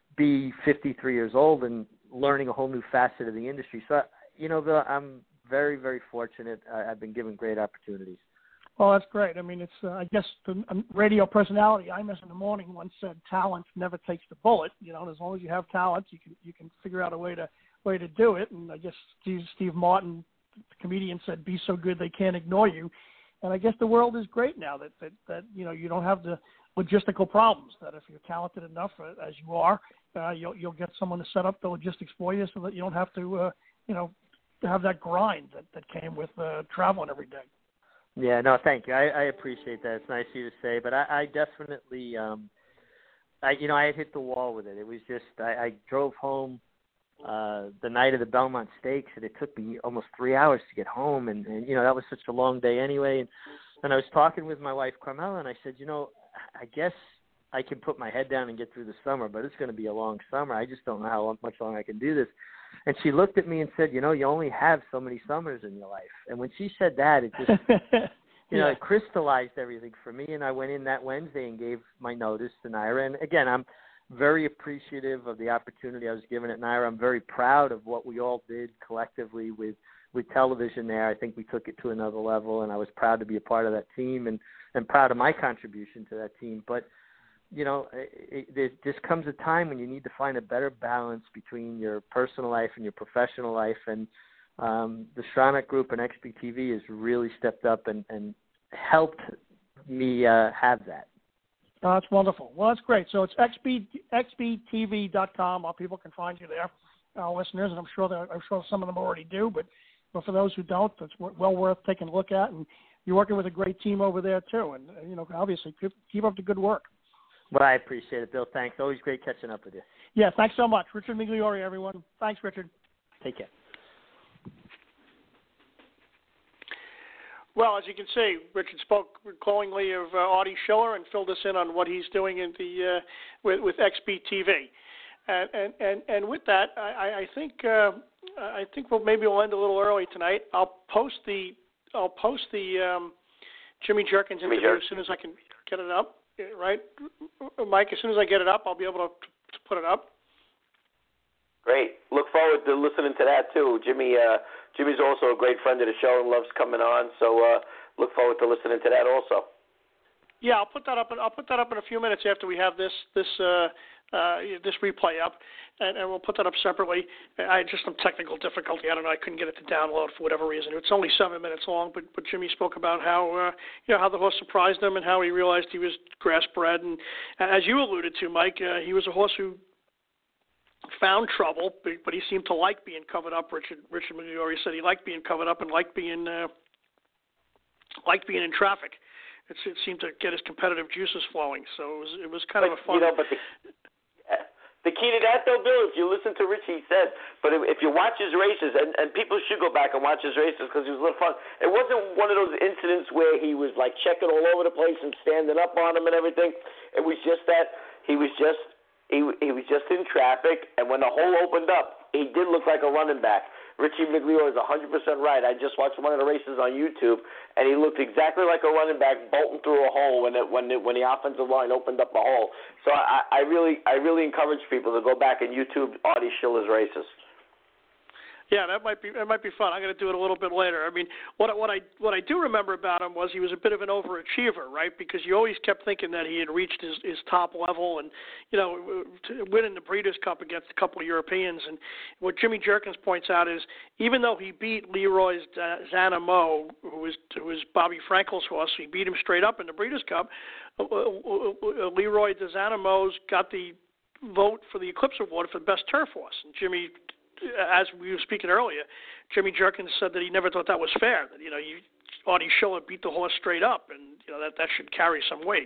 be fifty-three years old and learning a whole new facet of the industry. So. You know, Bill, I'm very, very fortunate. Uh, I've been given great opportunities. Well, that's great. I mean, it's, uh, I guess, the um, radio personality, I Miss in the Morning, once said, talent never takes the bullet. You know, as long as you have talent, you can you can figure out a way to way to do it. And I guess Steve, Steve Martin, the comedian, said, be so good they can't ignore you. And I guess the world is great now that, that, that you know, you don't have the logistical problems, that if you're talented enough, uh, as you are, uh, you'll, you'll get someone to set up the logistics for you so that you don't have to, uh, you know, to have that grind that, that came with uh, traveling every day. Yeah, no, thank you. I, I appreciate that. It's nice of you to say, but I, I definitely, um, I you know, I had hit the wall with it. It was just I, I drove home uh, the night of the Belmont Stakes, and it took me almost three hours to get home, and, and you know that was such a long day anyway. And, and I was talking with my wife Carmela, and I said, you know, I guess I can put my head down and get through the summer, but it's going to be a long summer. I just don't know how much longer I can do this. And she looked at me and said, you know, you only have so many summers in your life. And when she said that, it just, you know, yeah. it crystallized everything for me. And I went in that Wednesday and gave my notice to NYRA. And, again, I'm very appreciative of the opportunity I was given at NYRA. I'm very proud of what we all did collectively with, with television there. I think we took it to another level, and I was proud to be a part of that team and, and proud of my contribution to that team. But, you know, it, it, there just comes a time when you need to find a better balance between your personal life and your professional life. And um, the Stronach Group and X B T V has really stepped up and, and helped me uh, have that. Oh, that's wonderful. Well, that's great. So it's X B, X B T V dot com. Our people can find you there, our listeners, and I'm sure that I'm sure some of them already do. But, but for those who don't, it's well worth taking a look at. And you're working with a great team over there, too. And, you know, obviously, keep, keep up the good work. Well, I appreciate it, Bill. Thanks. Always great catching up with you. Yeah, thanks so much. Richard Migliore, everyone. Thanks, Richard. Take care. Well, as you can see, Richard spoke glowingly of uh, Artie Schiller and filled us in on what he's doing in the uh, with, with X B T V. And, and, and, and with that, I, I think uh, I think we'll maybe we'll end a little early tonight. I'll post the I'll post the um, Jimmy Jerkins Jimmy interview Jerk. as soon as I can get it up. Right, Mike? As soon as I get it up, I'll be able to, to put it up. Great. Look forward to listening to that too. Jimmy, uh, Jimmy's also a great friend of the show and loves coming on. So uh, look forward to listening to that also. Yeah, I'll put that up. I'll put that up in a few minutes after we have this this uh, uh, this replay up, and, and we'll put that up separately. I had just some technical difficulty. I don't know. I couldn't get it to download for whatever reason. It's only seven minutes long, but but Jimmy spoke about how uh, you know how the horse surprised him and how he realized he was grass bred. And as you alluded to, Mike, uh, he was a horse who found trouble, but, but he seemed to like being covered up. Richard Richard Migliore said he liked being covered up and liked being uh, liked being in traffic. It, it seemed to get his competitive juices flowing. So it was it was kind but, of a fun. You know, but the, the key to that, though, Bill, if you listen to Rich, he said, but if, if you watch his races, and, and people should go back and watch his races because it was a little fun. It wasn't one of those incidents where he was like checking all over the place and standing up on him and everything. It was just that he was just he he was just in traffic, and when the hole opened up, he did look like a running back. Richie Migliore is one hundred percent right. I just watched one of the races on YouTube, and he looked exactly like a running back bolting through a hole when it, when it, when the offensive line opened up a hole. So I, I really I really encourage people to go back and YouTube Artie Schiller's races. Yeah, that might be that might be fun. I'm going to do it a little bit later. I mean, what what I what I do remember about him was he was a bit of an overachiever, right? Because you always kept thinking that he had reached his, his top level, and you know, winning the Breeders' Cup against a couple of Europeans. And what Jimmy Jerkins points out is, even though he beat Leroy's Zanamo, who was who was Bobby Frankel's horse, he beat him straight up in the Breeders' Cup. Leroy Zanimo's got the vote for the Eclipse Award for the best turf horse, and Jimmy. As we were speaking earlier, Jimmy Jerkins said that he never thought that was fair. That you know, you Artie Schiller beat the horse straight up, and you know that that should carry some weight.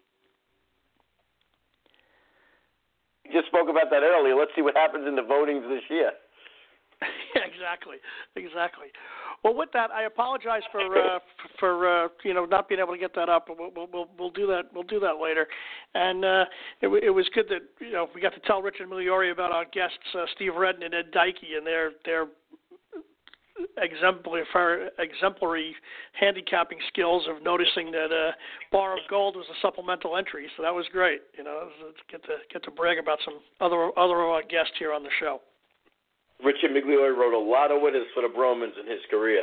You just spoke about that earlier. Let's see what happens in the votings this year. Yeah, exactly, exactly. Well, with that, I apologize for uh, for uh, you know not being able to get that up. We'll we'll we'll, we'll do that. We'll do that later. And uh, it, it was good that you know we got to tell Richard Migliore about our guests uh, Steve Redden and Ed Dykey and their their exemplary exemplary handicapping skills of noticing that uh, Bar of Gold was a supplemental entry. So that was great. You know, get to get to brag about some other other uh, guests here on the show. Richard Migliore wrote a lot of winners for the Bromans in his career.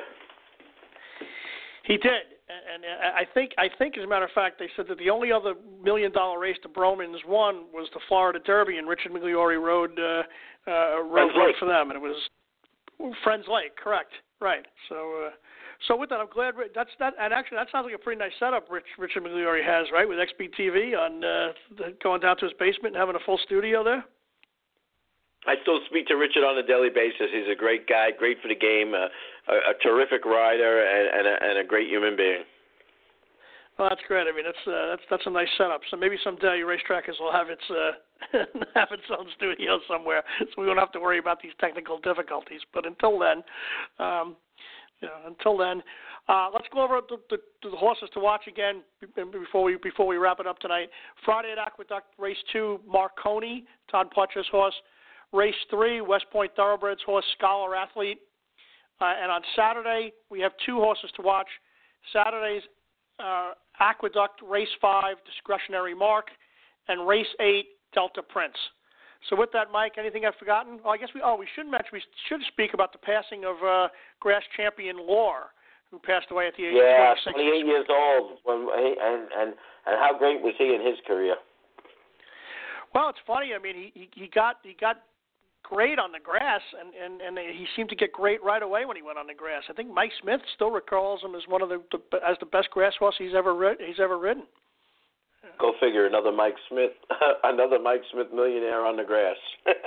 He did, and, and I think, I think, as a matter of fact, they said that the only other million-dollar race the Bromans won was the Florida Derby, and Richard Migliore rode, uh, uh, rode, rode for them, and it was Friends Lake, correct, right? So, uh, so with that, I'm glad that's that, and actually, that sounds like a pretty nice setup Rich, Richard Migliore has, right, with X B T V on uh, the, going down to his basement and having a full studio there. I still speak to Richard on a daily basis. He's a great guy, great for the game, uh, a, a terrific rider, and, and, a, and a great human being. Well, that's great. I mean, that's uh, that's that's a nice setup. So maybe someday Racetrackers will have its uh, have its own studio somewhere, so we won't have to worry about these technical difficulties. But until then, um, you know, until then, uh, let's go over the, the, the horses to watch again before we before we wrap it up tonight. Friday at Aqueduct, race two, Marconi, Todd Pletcher's horse. Race three, West Point Thoroughbreds horse, Scholar Athlete. Uh, and on Saturday, we have two horses to watch. Saturday's uh, Aqueduct, race five, Discretionary Mark, and race eight, Delta Prince. So with that, Mike, anything I've forgotten? Well, I guess we, oh, we should mention, we should speak about the passing of uh, grass champion Lore, who passed away at the age yeah, of twenty-six. Yeah, twenty-eight years old, when, and, and, and how great was he in his career? Well, it's funny. I mean, he, he, he got he got great on the grass, and, and, and he seemed to get great right away when he went on the grass. I think Mike Smith still recalls him as one of the, the as the best grass horse he's ever rid, he's ever ridden. Go figure, another Mike Smith, another Mike Smith millionaire on the grass.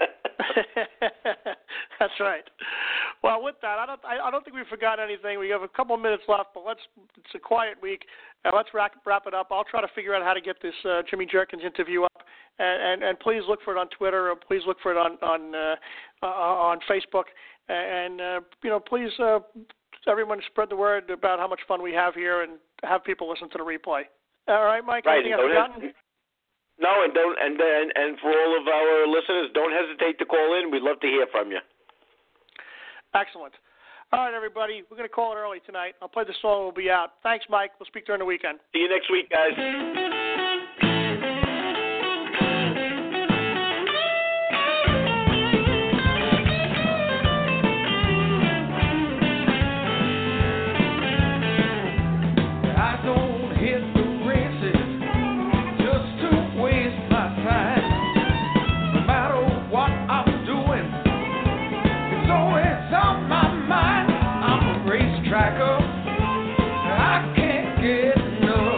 That's right. Well, with that, I don't I, I don't think we forgot anything. We have a couple of minutes left, but let's it's a quiet week, and let's wrap, wrap it up. I'll try to figure out how to get this uh, Jimmy Jerkins interview up. And, and and please look for it on Twitter, or please look for it on on uh, uh, on Facebook, and uh, you know, please uh, everyone spread the word about how much fun we have here, and have people listen to the replay. All right, Mike. Right. Anything I've forgotten? No, and don't and, and and for all of our listeners, don't hesitate to call in. We'd love to hear from you. Excellent. All right, everybody, we're going to call it early tonight. I'll play the song. We'll be out. Thanks, Mike. We'll speak during the weekend. See you next week, guys.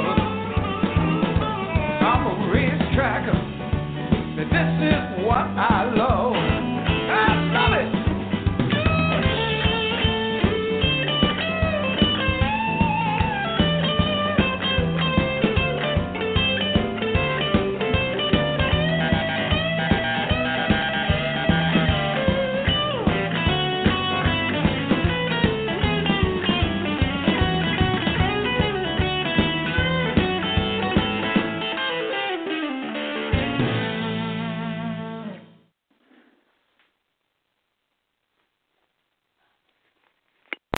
This is what I